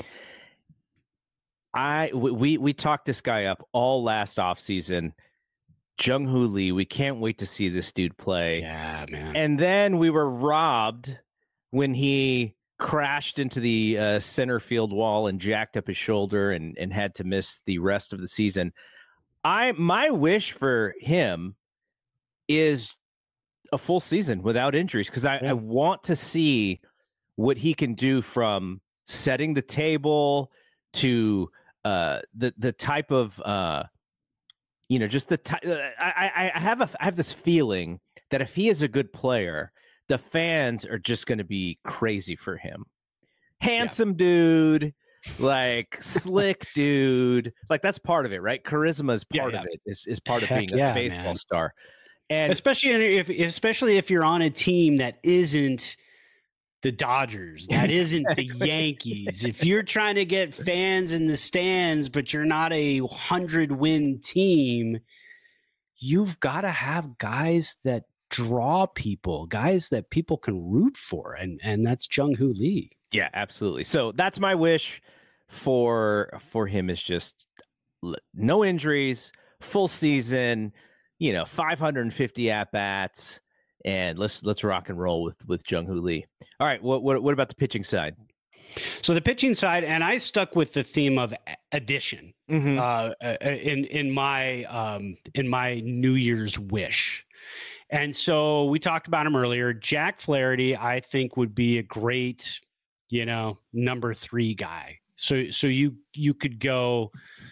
I we we talked this guy up all last offseason. Jung-Hoo Lee. We can't wait to see this dude play. Yeah, man. And then we were robbed when he crashed into the uh, center field wall and jacked up his shoulder and, and had to miss the rest of the season. I my wish for him is a full season without injuries, because I, yeah. I want to see what he can do from setting the table to uh, the the type of uh, you know just the ty- I, I have a I have this feeling that if he is a good player, the fans are just going to be crazy for him. Handsome yeah. dude, like slick dude, like that's part of it, right? Charisma is part yeah, yeah. of it. Is is part of Heck being a yeah, baseball man. star, and especially if especially if you're on a team that isn't the Dodgers, that isn't exactly. the Yankees. If you're trying to get fans in the stands, but you're not a hundred win team, you've got to have guys that draw people, guys that people can root for, and and that's Jung-Hoo Lee. Yeah, absolutely. So that's my wish for for him, is just no injuries, full season, you know, five hundred fifty at bats, and let's let's rock and roll with with Jung-Hoo Lee. All right, what what what about the pitching side? So the pitching side, and I stuck with the theme of addition mm-hmm. uh, in in my um, in my New Year's wish. And so we talked about him earlier. Jack Flaherty, I think, would be a great, you know, number three guy. So so you you could go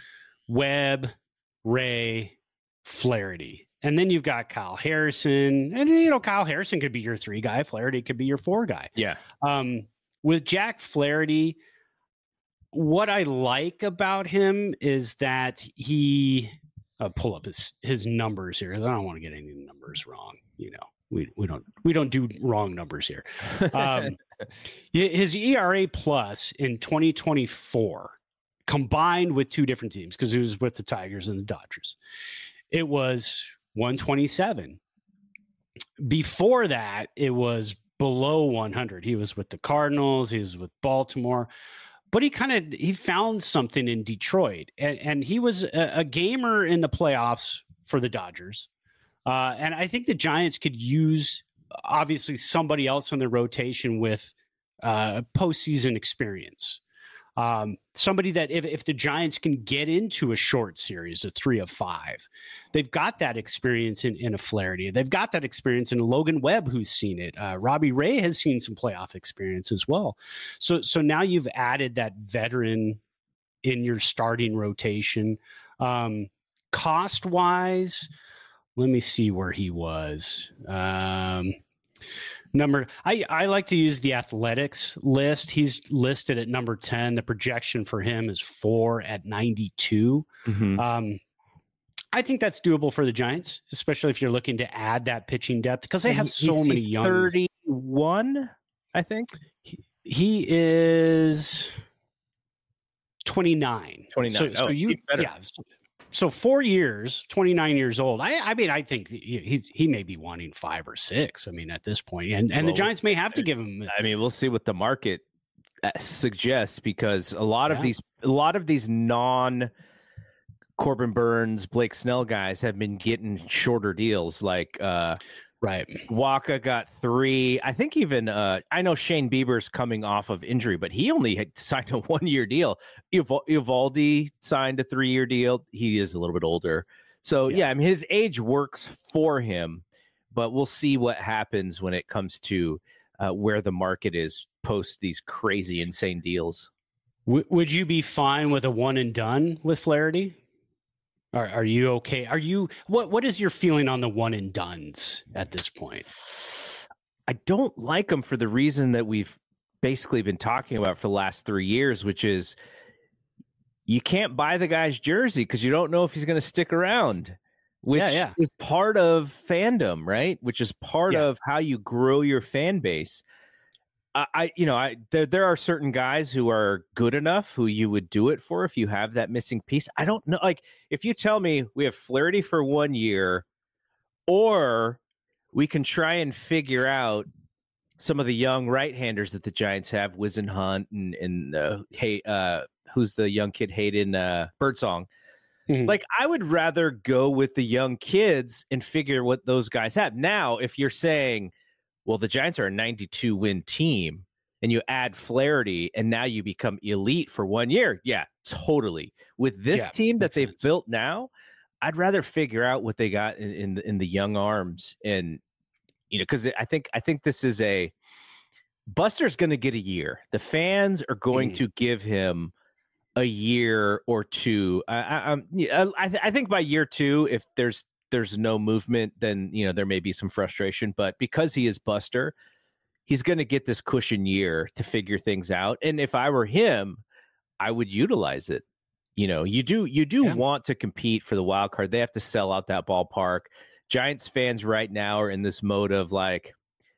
Webb, Ray, Flaherty. And then you've got Kyle Harrison. And, you know, Kyle Harrison could be your three guy. Flaherty could be your four guy. Yeah. Um, with Jack Flaherty, what I like about him is that he – I'll pull up his, his numbers here. I don't want to get any numbers wrong. You know, we we don't we don't do wrong numbers here. Um, his E R A plus in twenty twenty-four, combined with two different teams, because he was with the Tigers and the Dodgers, it was one twenty-seven. Before that, it was below one hundred. He was with the Cardinals. He was with Baltimore. But he kind of he found something in Detroit, and, and he was a, a gamer in the playoffs for the Dodgers. Uh, and I think the Giants could use, obviously, somebody else on their rotation with uh, postseason experience. Um, somebody that if, if the Giants can get into a short series, a three of five, they've got that experience in, in a Flaherty. They've got that experience in Logan Webb, who's seen it. Uh, Robbie Ray has seen some playoff experience as well. So, so now you've added that veteran in your starting rotation. Um, cost wise, let me see where he was. Um, Number, I, I like to use the Athletics list. He's listed at number ten. The projection for him is four at ninety-two. Mm-hmm. Um, I think that's doable for the Giants, especially if you're looking to add that pitching depth, because they have so many young. thirty-one, I think. He, he is twenty-nine. twenty-nine. So, oh, so you, yeah. So four years, twenty-nine years old. I, I mean, I think he's he may be wanting five or six. I mean, at this point, and and well, the Giants may have to give him. I mean, we'll see what the market suggests, because a lot yeah. of these, a lot of these non Corbin Burns, Blake Snell guys have been getting shorter deals. Like, uh, right, Waka got three. I think even uh, I know Shane Bieber's coming off of injury, but he only had signed a one-year deal. Eovaldi signed a three-year deal. He is a little bit older, so yeah. yeah, I mean his age works for him. But we'll see what happens when it comes to uh, where the market is post these crazy, insane deals. W- would you be fine with a one and done with Flaherty? Are, are you okay? Are you what? What is your feeling on the one and dones at this point? I don't like them for the reason that we've basically been talking about for the last three years, which is you can't buy the guy's jersey because you don't know if he's going to stick around, which yeah, yeah. is part of fandom, right? Which is part yeah. of how you grow your fan base. I, you know, I there there are certain guys who are good enough who you would do it for if you have that missing piece. I don't know. Like, if you tell me we have Flaherty for one year, or we can try and figure out some of the young right-handers that the Giants have, Wisenhunt and and uh, hey, uh, who's the young kid Hayden uh, Birdsong. Mm-hmm. Like, I would rather go with the young kids and figure what those guys have. Now, if you're saying, well, the Giants are a ninety-two win team, and you add Flaherty, and now you become elite for one year. Yeah, totally. With this yeah, team that they've sense. built now, I'd rather figure out what they got in in the, in the young arms, and you know, because I think I think this is a Buster's going to get a year. The fans are going mm. to give him a year or two. I, I, I'm, I, I think by year two, if there's there's no movement, then you know there may be some frustration. But because he is Buster, he's going to get this cushion year to figure things out. And if I were him, I would utilize it. You know, you do you do yeah. want to compete for the wild card. They have to sell out that ballpark. Giants fans right now are in this mode of like,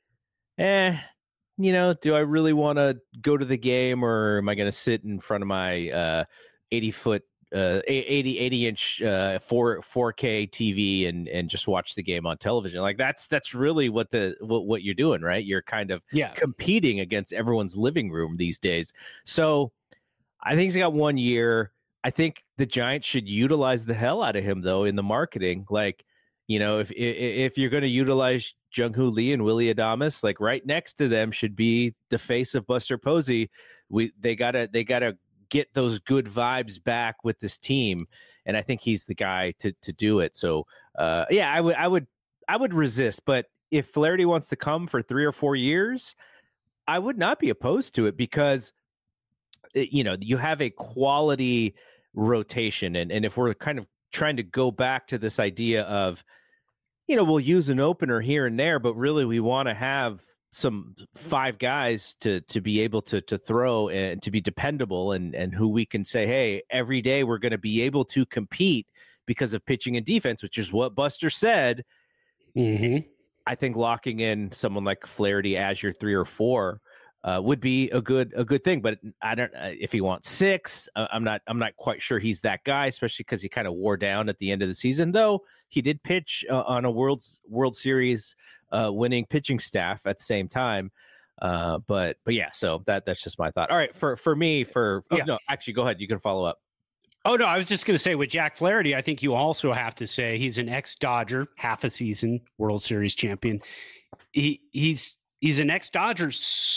eh, you know, do I really want to go to the game, or am I going to sit in front of my uh, eighty foot, uh, eighty, eighty inch, uh, four, 4K T V and, and just watch the game on television? Like that's, that's really what the, what, what you're doing, right? You're kind of yeah. competing against everyone's living room these days. So I think he's got one year. I think the Giants should utilize the hell out of him though, in the marketing. Like, you know, if, if, if you're going to utilize Jung-Hoo Lee and Willy Adames, like right next to them should be the face of Buster Posey. We, they gotta, they gotta, get those good vibes back with this team, and I think he's the guy to to do it. So uh yeah, I would I would I would resist, but if Flaherty wants to come for three or four years, I would not be opposed to it, because it, you know, you have a quality rotation, and and if we're kind of trying to go back to this idea of, you know, we'll use an opener here and there, but really we want to have some five guys to to be able to to throw and to be dependable, and and who we can say, hey, every day we're going to be able to compete because of pitching and defense, which is what Buster said. Mm-hmm. I think locking in someone like Flaherty as your three or four uh, would be a good a good thing. But I don't uh, if he wants six, uh, I'm not I'm not quite sure he's that guy, especially because he kind of wore down at the end of the season. Though he did pitch uh, on a World World Series Uh, winning pitching staff at the same time, uh, but but yeah, so that that's just my thought. All right, for for me, for oh, yeah. no, actually, go ahead. You can follow up. Oh no, I was just going to say with Jack Flaherty, I think you also have to say he's an ex-Dodger, half a season World Series champion. He he's he's an ex-Dodger,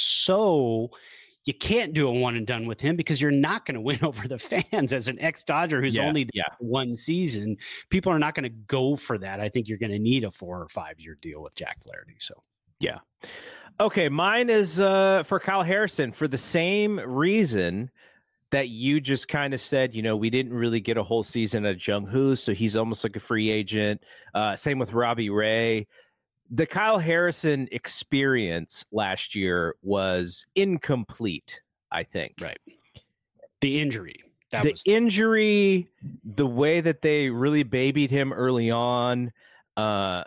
so you can't do a one and done with him because you're not going to win over the fans as an ex-Dodger who's yeah, only yeah. one season. People are not going to go for that. I think you're going to need a four or five year deal with Jack Flaherty. So, yeah. Okay. Mine is uh, for Kyle Harrison for the same reason that you just kind of said, you know, we didn't really get a whole season at Jung-Hoo, so he's almost like a free agent. Uh, same with Robbie Ray. The Kyle Harrison experience last year was incomplete, I think. Right. The injury. That the was injury, the way that they really babied him early on. Uh,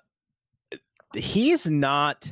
he's not,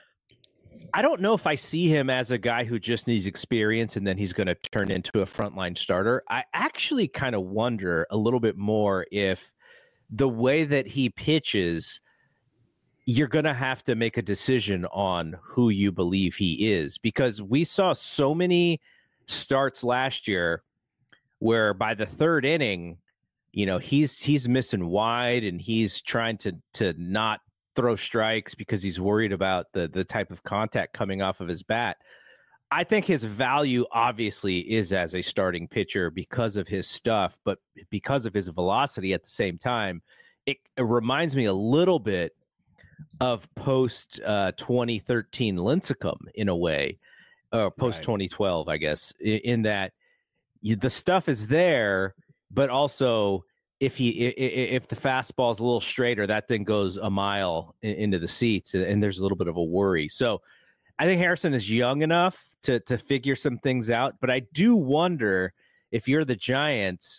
I don't know if I see him as a guy who just needs experience and then he's going to turn into a frontline starter. I actually kind of wonder a little bit more if the way that he pitches, you're going to have to make a decision on who you believe he is, because we saw so many starts last year where by the third inning, you know, he's, he's missing wide and he's trying to, to not throw strikes because he's worried about the, the type of contact coming off of his bat. I think his value obviously is as a starting pitcher because of his stuff, but because of his velocity at the same time, it, it reminds me a little bit of post uh, twenty thirteen Lincecum in a way, or post twenty twelve, I guess, in, in that you, the stuff is there, but also if he if, if the fastball is a little straighter, that thing goes a mile in, into the seats, and, and there's a little bit of a worry. So I think Harrison is young enough to to figure some things out, but I do wonder if you're the Giants,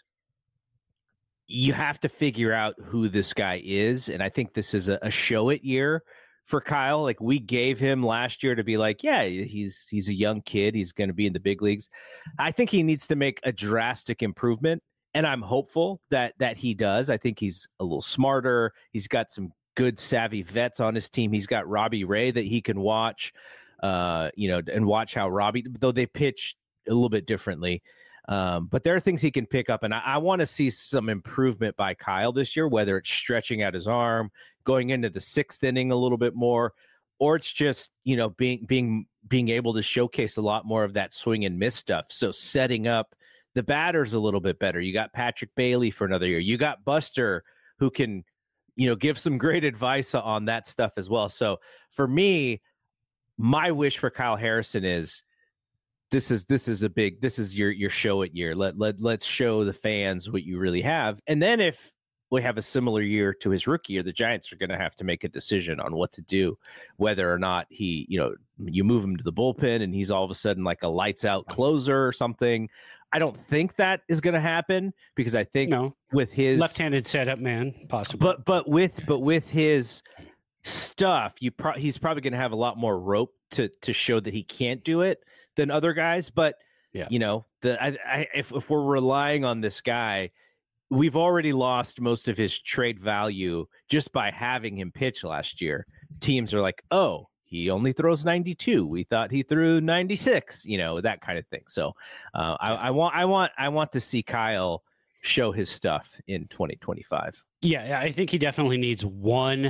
you have to figure out who this guy is. And I think this is a, a show it year for Kyle. Like we gave him last year to be like, yeah, he's, he's a young kid. He's going to be in the big leagues. I think he needs to make a drastic improvement. And I'm hopeful that, that he does. I think he's a little smarter. He's got some good savvy vets on his team. He's got Robbie Ray that he can watch, uh, you know, and watch how Robbie, though they pitch a little bit differently. Um, but there are things he can pick up, and I, I want to see some improvement by Kyle this year, whether it's stretching out his arm, going into the sixth inning a little bit more, or it's just, you know, being being being able to showcase a lot more of that swing and miss stuff. So setting up the batters a little bit better. You got Patrick Bailey for another year. You got Buster, who can, you know, give some great advice on that stuff as well. So for me, my wish for Kyle Harrison is this is this is a big this is your your show it year. Let let let's show the fans what you really have. And then if we have a similar year to his rookie year, the Giants are going to have to make a decision on what to do, whether or not he, you know, you move him to the bullpen and he's all of a sudden like a lights out closer or something. I don't think that is going to happen because I think no. with his left-handed setup, man, possibly. But but with but with his stuff, you pro- he's probably going to have a lot more rope to to show that he can't do it than other guys. But yeah, you know, the I, I, if if we're relying on this guy, we've already lost most of his trade value just by having him pitch last year. Teams are like, oh, he only throws ninety-two. We thought he threw ninety-six, you know, that kind of thing. So uh, I, I want, I want, I want to see Kyle show his stuff in twenty twenty-five. Yeah, I think he definitely needs one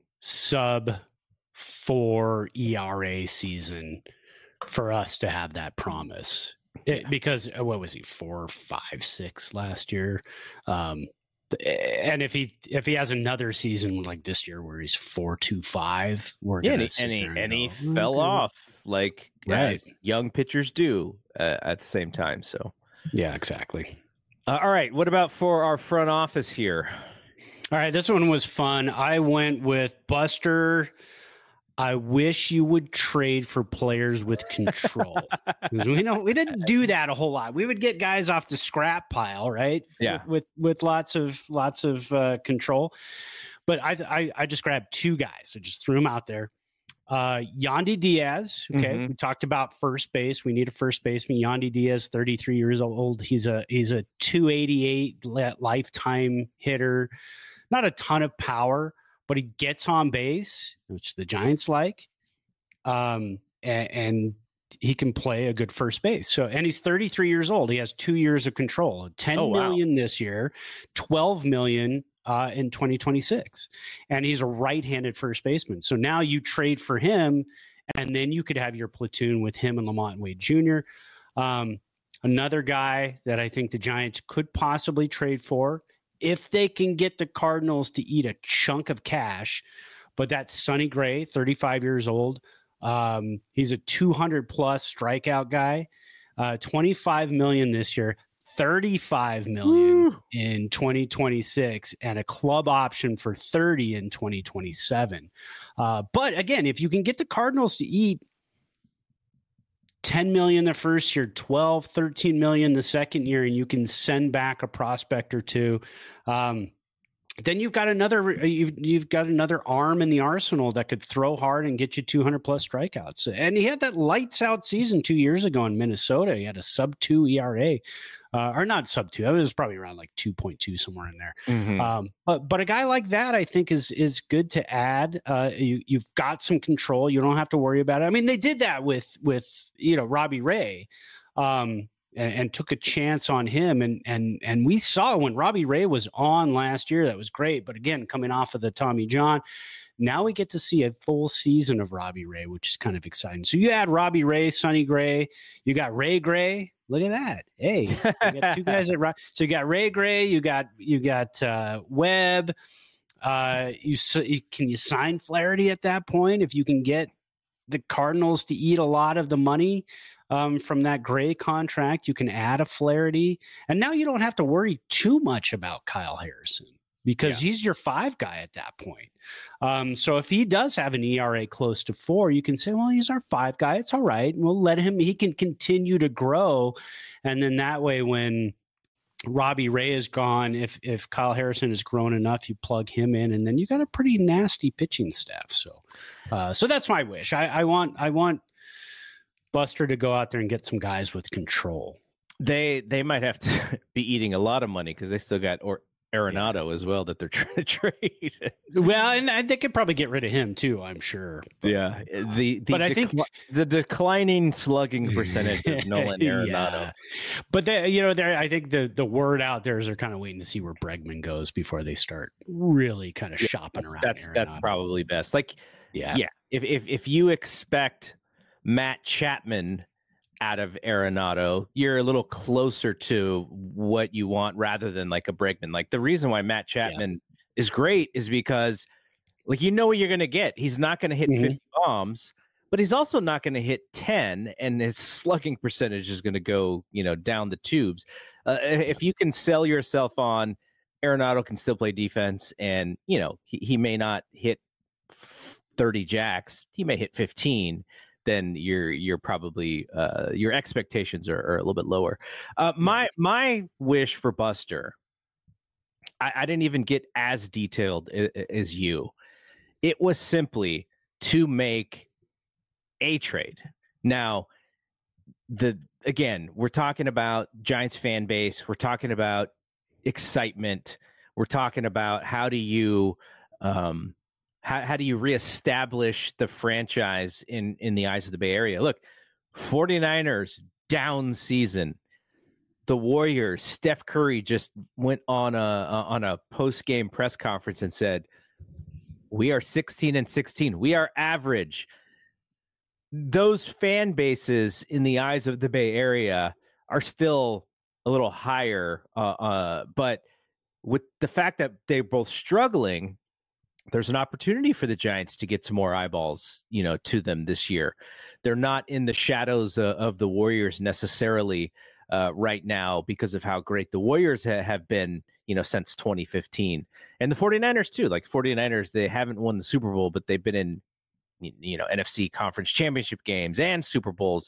sub four E R A season for us to have that promise. It, yeah. Because uh, what was he, four, five, six last year? Um, and if he if he has another season like this year where he's four two five, we're yeah, gonna and, sit and, there and, and go, he fell okay. off like right. as young pitchers do uh, at the same time. So yeah, exactly. Uh, all right, what about for our front office here? All right, this one was fun. I went with Buster. I wish you would trade for players with control. we know we didn't do that a whole lot. We would get guys off the scrap pile, right? Yeah, with with lots of lots of uh, control. But I, I I just grabbed two guys. I just threw them out there. Uh, Yandy Diaz. Okay, mm-hmm. We talked about first base. We need a first baseman. Yandy Diaz, thirty-three years old. He's a he's a two eighty-eight lifetime hitter. Not a ton of power, but he gets on base, which the Giants like, um, and, and he can play a good first base. So, and he's thirty-three years old. He has two years of control. ten oh, million wow. this year, twelve million uh, in twenty twenty-six, and he's a right-handed first baseman. So now you trade for him, and then you could have your platoon with him and Lamont Wade Junior Um, another guy that I think the Giants could possibly trade for, if they can get the Cardinals to eat a chunk of cash, but that's Sonny Gray, thirty-five years old. Um, he's a two hundred plus strikeout guy, uh, twenty-five million this year, thirty-five million Woo. In twenty twenty-six, and a club option for thirty in twenty twenty-seven. Uh, but again, if you can get the Cardinals to eat ten million the first year, twelve, thirteen million the second year, and you can send back a prospect or two. Um, then you've got another, you've, you've got another arm in the arsenal that could throw hard and get you two hundred plus strikeouts. And he had that lights out season two years ago in Minnesota. He had a sub two E R A, uh, or not sub two. It was probably around like two point two, somewhere in there. Mm-hmm. Um, but, but a guy like that, I think is, is good to add. Uh, you, you've got some control. You don't have to worry about it. I mean, they did that with, with, you know, Robbie Ray, um, and, and took a chance on him. And, and, and we saw when Robbie Ray was on last year, that was great. But again, coming off of the Tommy John, now we get to see a full season of Robbie Ray, which is kind of exciting. So you add Robbie Ray, Sonny Gray, you got Ray Gray. Look at that. Hey, you got two guys that rock. So you got Ray Gray, you got, you got uh, Webb. Uh, you, you can you sign Flaherty at that point if you can get the Cardinals to eat a lot of the money um, from that Gray contract. You can add a Flaherty, and now you don't have to worry too much about Kyle Harrison because yeah. he's your five guy at that point. Um, so if he does have an E R A close to four, you can say, well, he's our five guy. It's all right. We'll let him, he can continue to grow. And then that way, when Robbie Ray is gone, if if Kyle Harrison has grown enough, you plug him in, and then you got a pretty nasty pitching staff. So, uh, so that's my wish. I, I want I want Buster to go out there and get some guys with control. They they might have to be eating a lot of money because they still got or Arenado yeah. as well that they're trying to trade. Well, and they could probably get rid of him too, I'm sure. But, yeah, the, the but I decli- think the declining slugging percentage of Nolan Arenado. Yeah. But they, you know, there I think the the word out there is they're kind of waiting to see where Bregman goes before they start really kind of yeah, shopping around. That's Arenado. that's probably best. Like, yeah, yeah. if if if you expect Matt Chapman out of Arenado, you're a little closer to what you want rather than like a Bregman. Like the reason why Matt Chapman yeah. is great is because like you know what you're going to get. He's not going to hit mm-hmm. fifty bombs, but he's also not going to hit ten, and his slugging percentage is going to go, you know, down the tubes. Uh, if you can sell yourself on Arenado can still play defense, and you know he, he may not hit thirty jacks, he may hit fifteen. Then you're you're probably uh, your expectations are, are a little bit lower. Uh, my my wish for Buster, I, I didn't even get as detailed as you. It was simply to make a trade. Now, the again, we're talking about Giants fan base. We're talking about excitement. We're talking about how do you um, how how do you reestablish the franchise in in the eyes of the Bay Area? Look, 49ers down season. The Warriors, Steph Curry just went on a on a post game press conference and said, "We are sixteen and sixteen. We are average." Those fan bases in the eyes of the Bay Area are still a little higher, uh, uh, but with the fact that they're both struggling, there's an opportunity for the Giants to get some more eyeballs, you know, to them this year. They're not in the shadows uh, of the Warriors necessarily uh, right now because of how great the Warriors ha- have been, you know, since twenty fifteen. And the 49ers too. Like 49ers, they haven't won the Super Bowl, but they've been in, you know, N F C conference championship games and Super Bowls.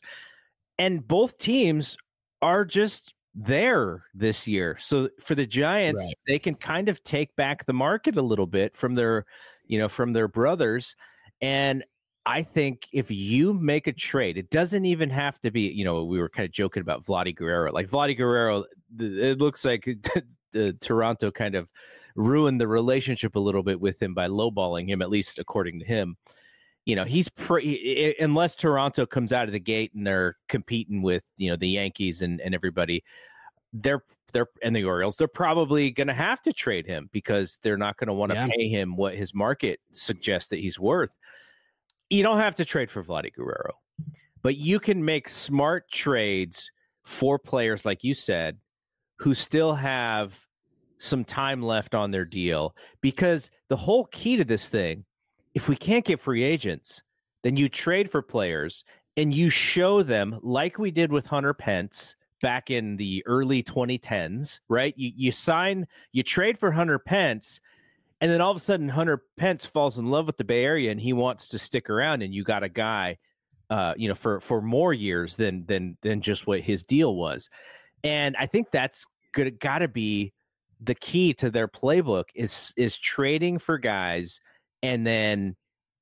And both teams are just there this year. So for the Giants, right. they can kind of take back the market a little bit from their, you know, from their brothers. And I think if you make a trade, it doesn't even have to be, you know, we were kind of joking about Vladdy Guerrero. Like Vladdy Guerrero, it looks like the Toronto kind of ruined the relationship a little bit with him by lowballing him, at least according to him. You know, he's pre- unless Toronto comes out of the gate and they're competing with, you know, the Yankees and, and everybody, they're they're and the Orioles, they're probably going to have to trade him because they're not going to want to yeah. pay him what his market suggests that he's worth. You don't have to trade for Vladdy Guerrero, but you can make smart trades for players, like you said, who still have some time left on their deal, because the whole key to this thing, if we can't get free agents, then you trade for players and you show them, like we did with Hunter Pence back in the early twenty tens, right? You you sign, you trade for Hunter Pence, and then all of a sudden Hunter Pence falls in love with the Bay Area and he wants to stick around, and you got a guy, uh, you know, for for more years than than than just what his deal was. And I think that's good. Got to be the key to their playbook is is trading for guys and then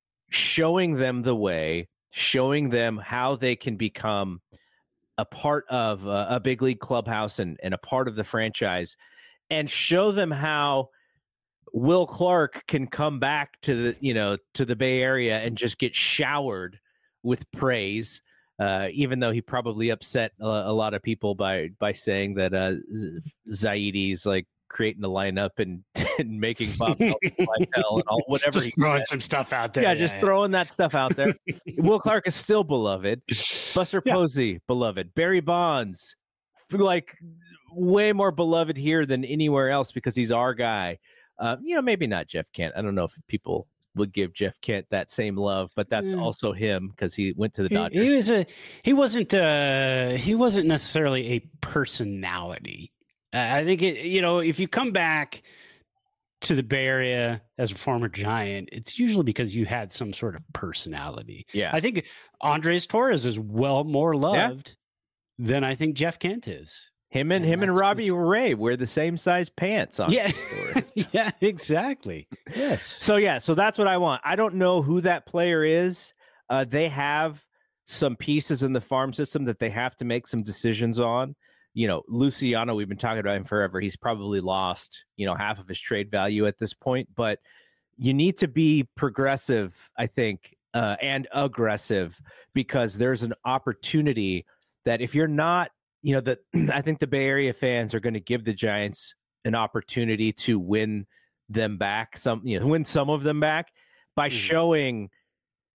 showing them the way, showing them how they can become a part of a, a big league clubhouse and, and a part of the franchise, and show them how Will Clark can come back to the, you know, to the Bay Area and just get showered with praise, uh, even though he probably upset a, a lot of people by, by saying that uh, Zaidi's like creating the lineup and, and making Bob and all whatever. Just throwing had. some stuff out there. Yeah, yeah just yeah. throwing that stuff out there. Will Clark is still beloved. Buster yeah. Posey, beloved. Barry Bonds, like way more beloved here than anywhere else because he's our guy. Uh, you know, maybe not Jeff Kent. I don't know if people would give Jeff Kent that same love, but that's mm. also him because he went to the Dodgers. He, he was a he wasn't uh he wasn't necessarily a personality. I think, it, you know, if you come back to the Bay Area as a former Giant, it's usually because you had some sort of personality. Yeah. I think Andres Torres is well more loved yeah. than I think Jeff Kent is. Him and, and him and Robbie just... Ray wear the same size pants on. Yeah. yeah, exactly. Yes. So, yeah, so that's what I want. I don't know who that player is. Uh, they have some pieces in the farm system that they have to make some decisions on. You know, Luciano, we've been talking about him forever. He's probably lost, you know, half of his trade value at this point. But you need to be progressive, I think, uh, and aggressive, because there's an opportunity that if you're not, you know, that I think the Bay Area fans are going to give the Giants an opportunity to win them back, some, you know, win some of them back by mm-hmm. showing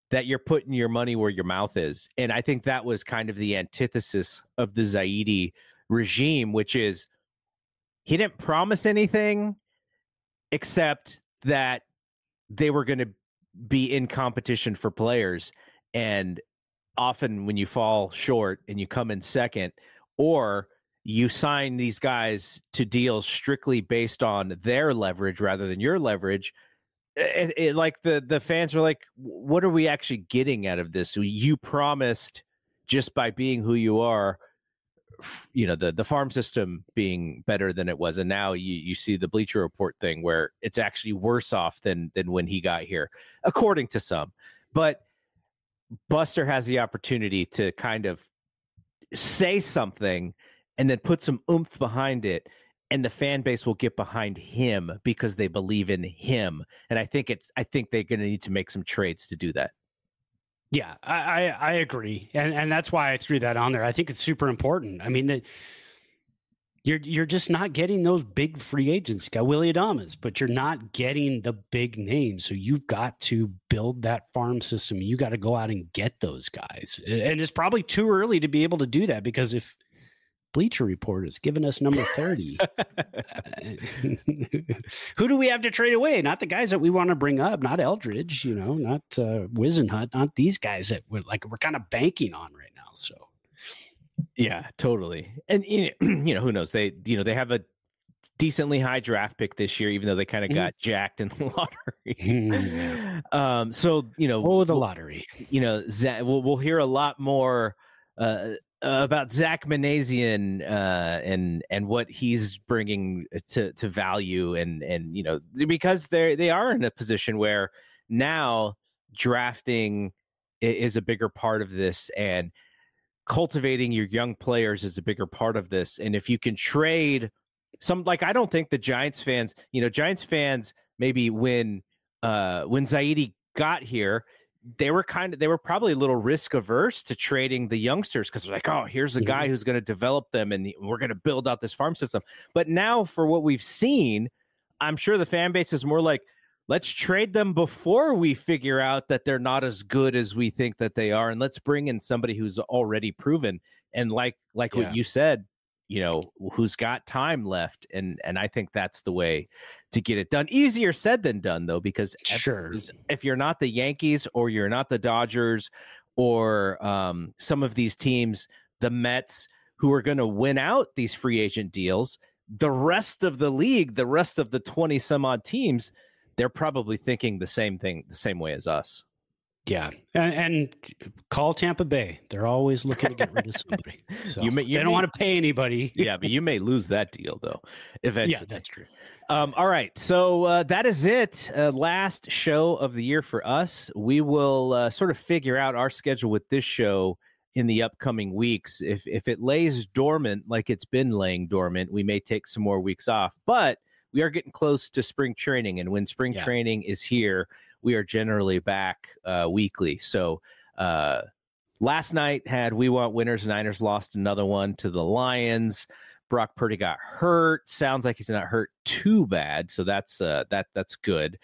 that you're putting your money where your mouth is. And I think that was kind of the antithesis of the Zaidi regime, which is he didn't promise anything except that they were going to be in competition for players. And often when you fall short and you come in second, or you sign these guys to deals strictly based on their leverage rather than your leverage, it, it, like the, the fans are like, what are we actually getting out of this? You promised just by being who you are, you know, the, the farm system being better than it was. And now you, you see the Bleacher Report thing where it's actually worse off than, than when he got here, according to some. But Buster has the opportunity to kind of say something and then put some oomph behind it, and the fan base will get behind him because they believe in him. And I think it's, I think they're going to need to make some trades to do that. Yeah, I, I, I agree. And and that's why I threw that on there. I think it's super important. I mean, that you're you're just not getting those big free agents. You got Willy Adames, but you're not getting the big names. So you've got to build that farm system. You got to go out and get those guys. And it's probably too early to be able to do that, because if Bleacher Report has given us number thirty, who do we have to trade away? Not the guys that we want to bring up, not Eldridge, you know, not uh, Wisenhunt, not these guys that we're like, we're kind of banking on right now. So, yeah, totally. And, you know, who knows? They, you know, they have a decently high draft pick this year, even though they kind of mm-hmm. got jacked in the lottery. Mm-hmm. um, so, you know, oh, the lottery, you know, Zach, we'll, we'll hear a lot more, uh, Uh, about Zach Manazian uh, and and what he's bringing to, to value, and and you know, because they they are in a position where now drafting is a bigger part of this, and cultivating your young players is a bigger part of this. And if you can trade some, like, I don't think the Giants fans, you know, Giants fans maybe when uh, when Zaidi got here, they were kind of, they were probably a little risk averse to trading the youngsters, because they're like, oh, here's a guy who's going to develop them and we're going to build out this farm system. But now, for what we've seen, I'm sure the fan base is more like, let's trade them before we figure out that they're not as good as we think that they are. And let's bring in somebody who's already proven. And like, like yeah. what you said, you know, who's got time left. And, and I think that's the way to get it done. Easier said than done, though, because sure. if, if you're not the Yankees, or you're not the Dodgers, or um, some of these teams, the Mets, who are going to win out these free agent deals, the rest of the league, the rest of the twenty some odd teams, they're probably thinking the same thing, the same way as us. Yeah, and, and call Tampa Bay. They're always looking to get rid of somebody. So you may, you they don't may, want to pay anybody. Yeah, but you may lose that deal, though, eventually. Yeah, that's true. Um, all right, so uh, that is it. Uh, last show of the year for us. We will uh, sort of figure out our schedule with this show in the upcoming weeks. If if it lays dormant like it's been laying dormant, we may take some more weeks off. But we are getting close to spring training, and when spring yeah. training is here, we are generally back uh, weekly. So uh, last night had We Want Winners. Niners lost another one to the Lions. Brock Purdy got hurt. Sounds like he's not hurt too bad. So that's uh, that that's good.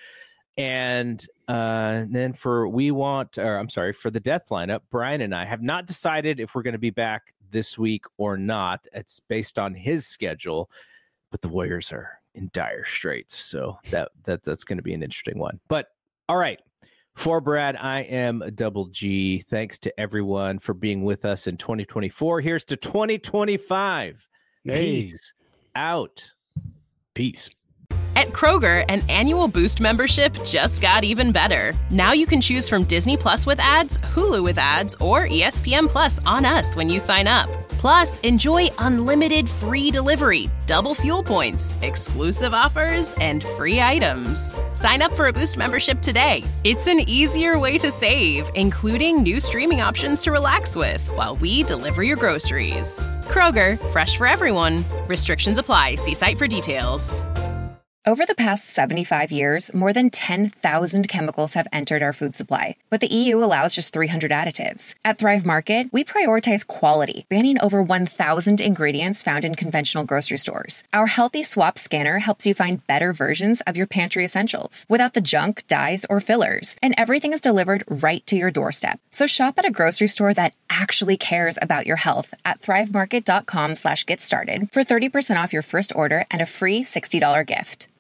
And uh, then for We Want, or I'm sorry, for the death lineup, Brian and I have not decided if we're going to be back this week or not. It's based on his schedule, but the Warriors are in dire straits. So that that that's going to be an interesting one. But all right. For Brad, I am Double G. Thanks to everyone for being with us in twenty twenty-four. Here's to twenty twenty-five. Hey. Peace out. Peace. At Kroger, an annual Boost membership just got even better. Now you can choose from Disney Plus with ads, Hulu with ads, or E S P N Plus on us when you sign up. Plus, enjoy unlimited free delivery, double fuel points, exclusive offers, and free items. Sign up for a Boost membership today. It's an easier way to save, including new streaming options to relax with while we deliver your groceries. Kroger, fresh for everyone. Restrictions apply. See site for details. Over the past seventy-five years, more than ten thousand chemicals have entered our food supply, but the E U allows just three hundred additives. At Thrive Market, we prioritize quality, banning over one thousand ingredients found in conventional grocery stores. Our Healthy Swap scanner helps you find better versions of your pantry essentials without the junk, dyes, or fillers, and everything is delivered right to your doorstep. So shop at a grocery store that actually cares about your health at thrivemarket.com slash get started for thirty percent off your first order and a free sixty dollars gift.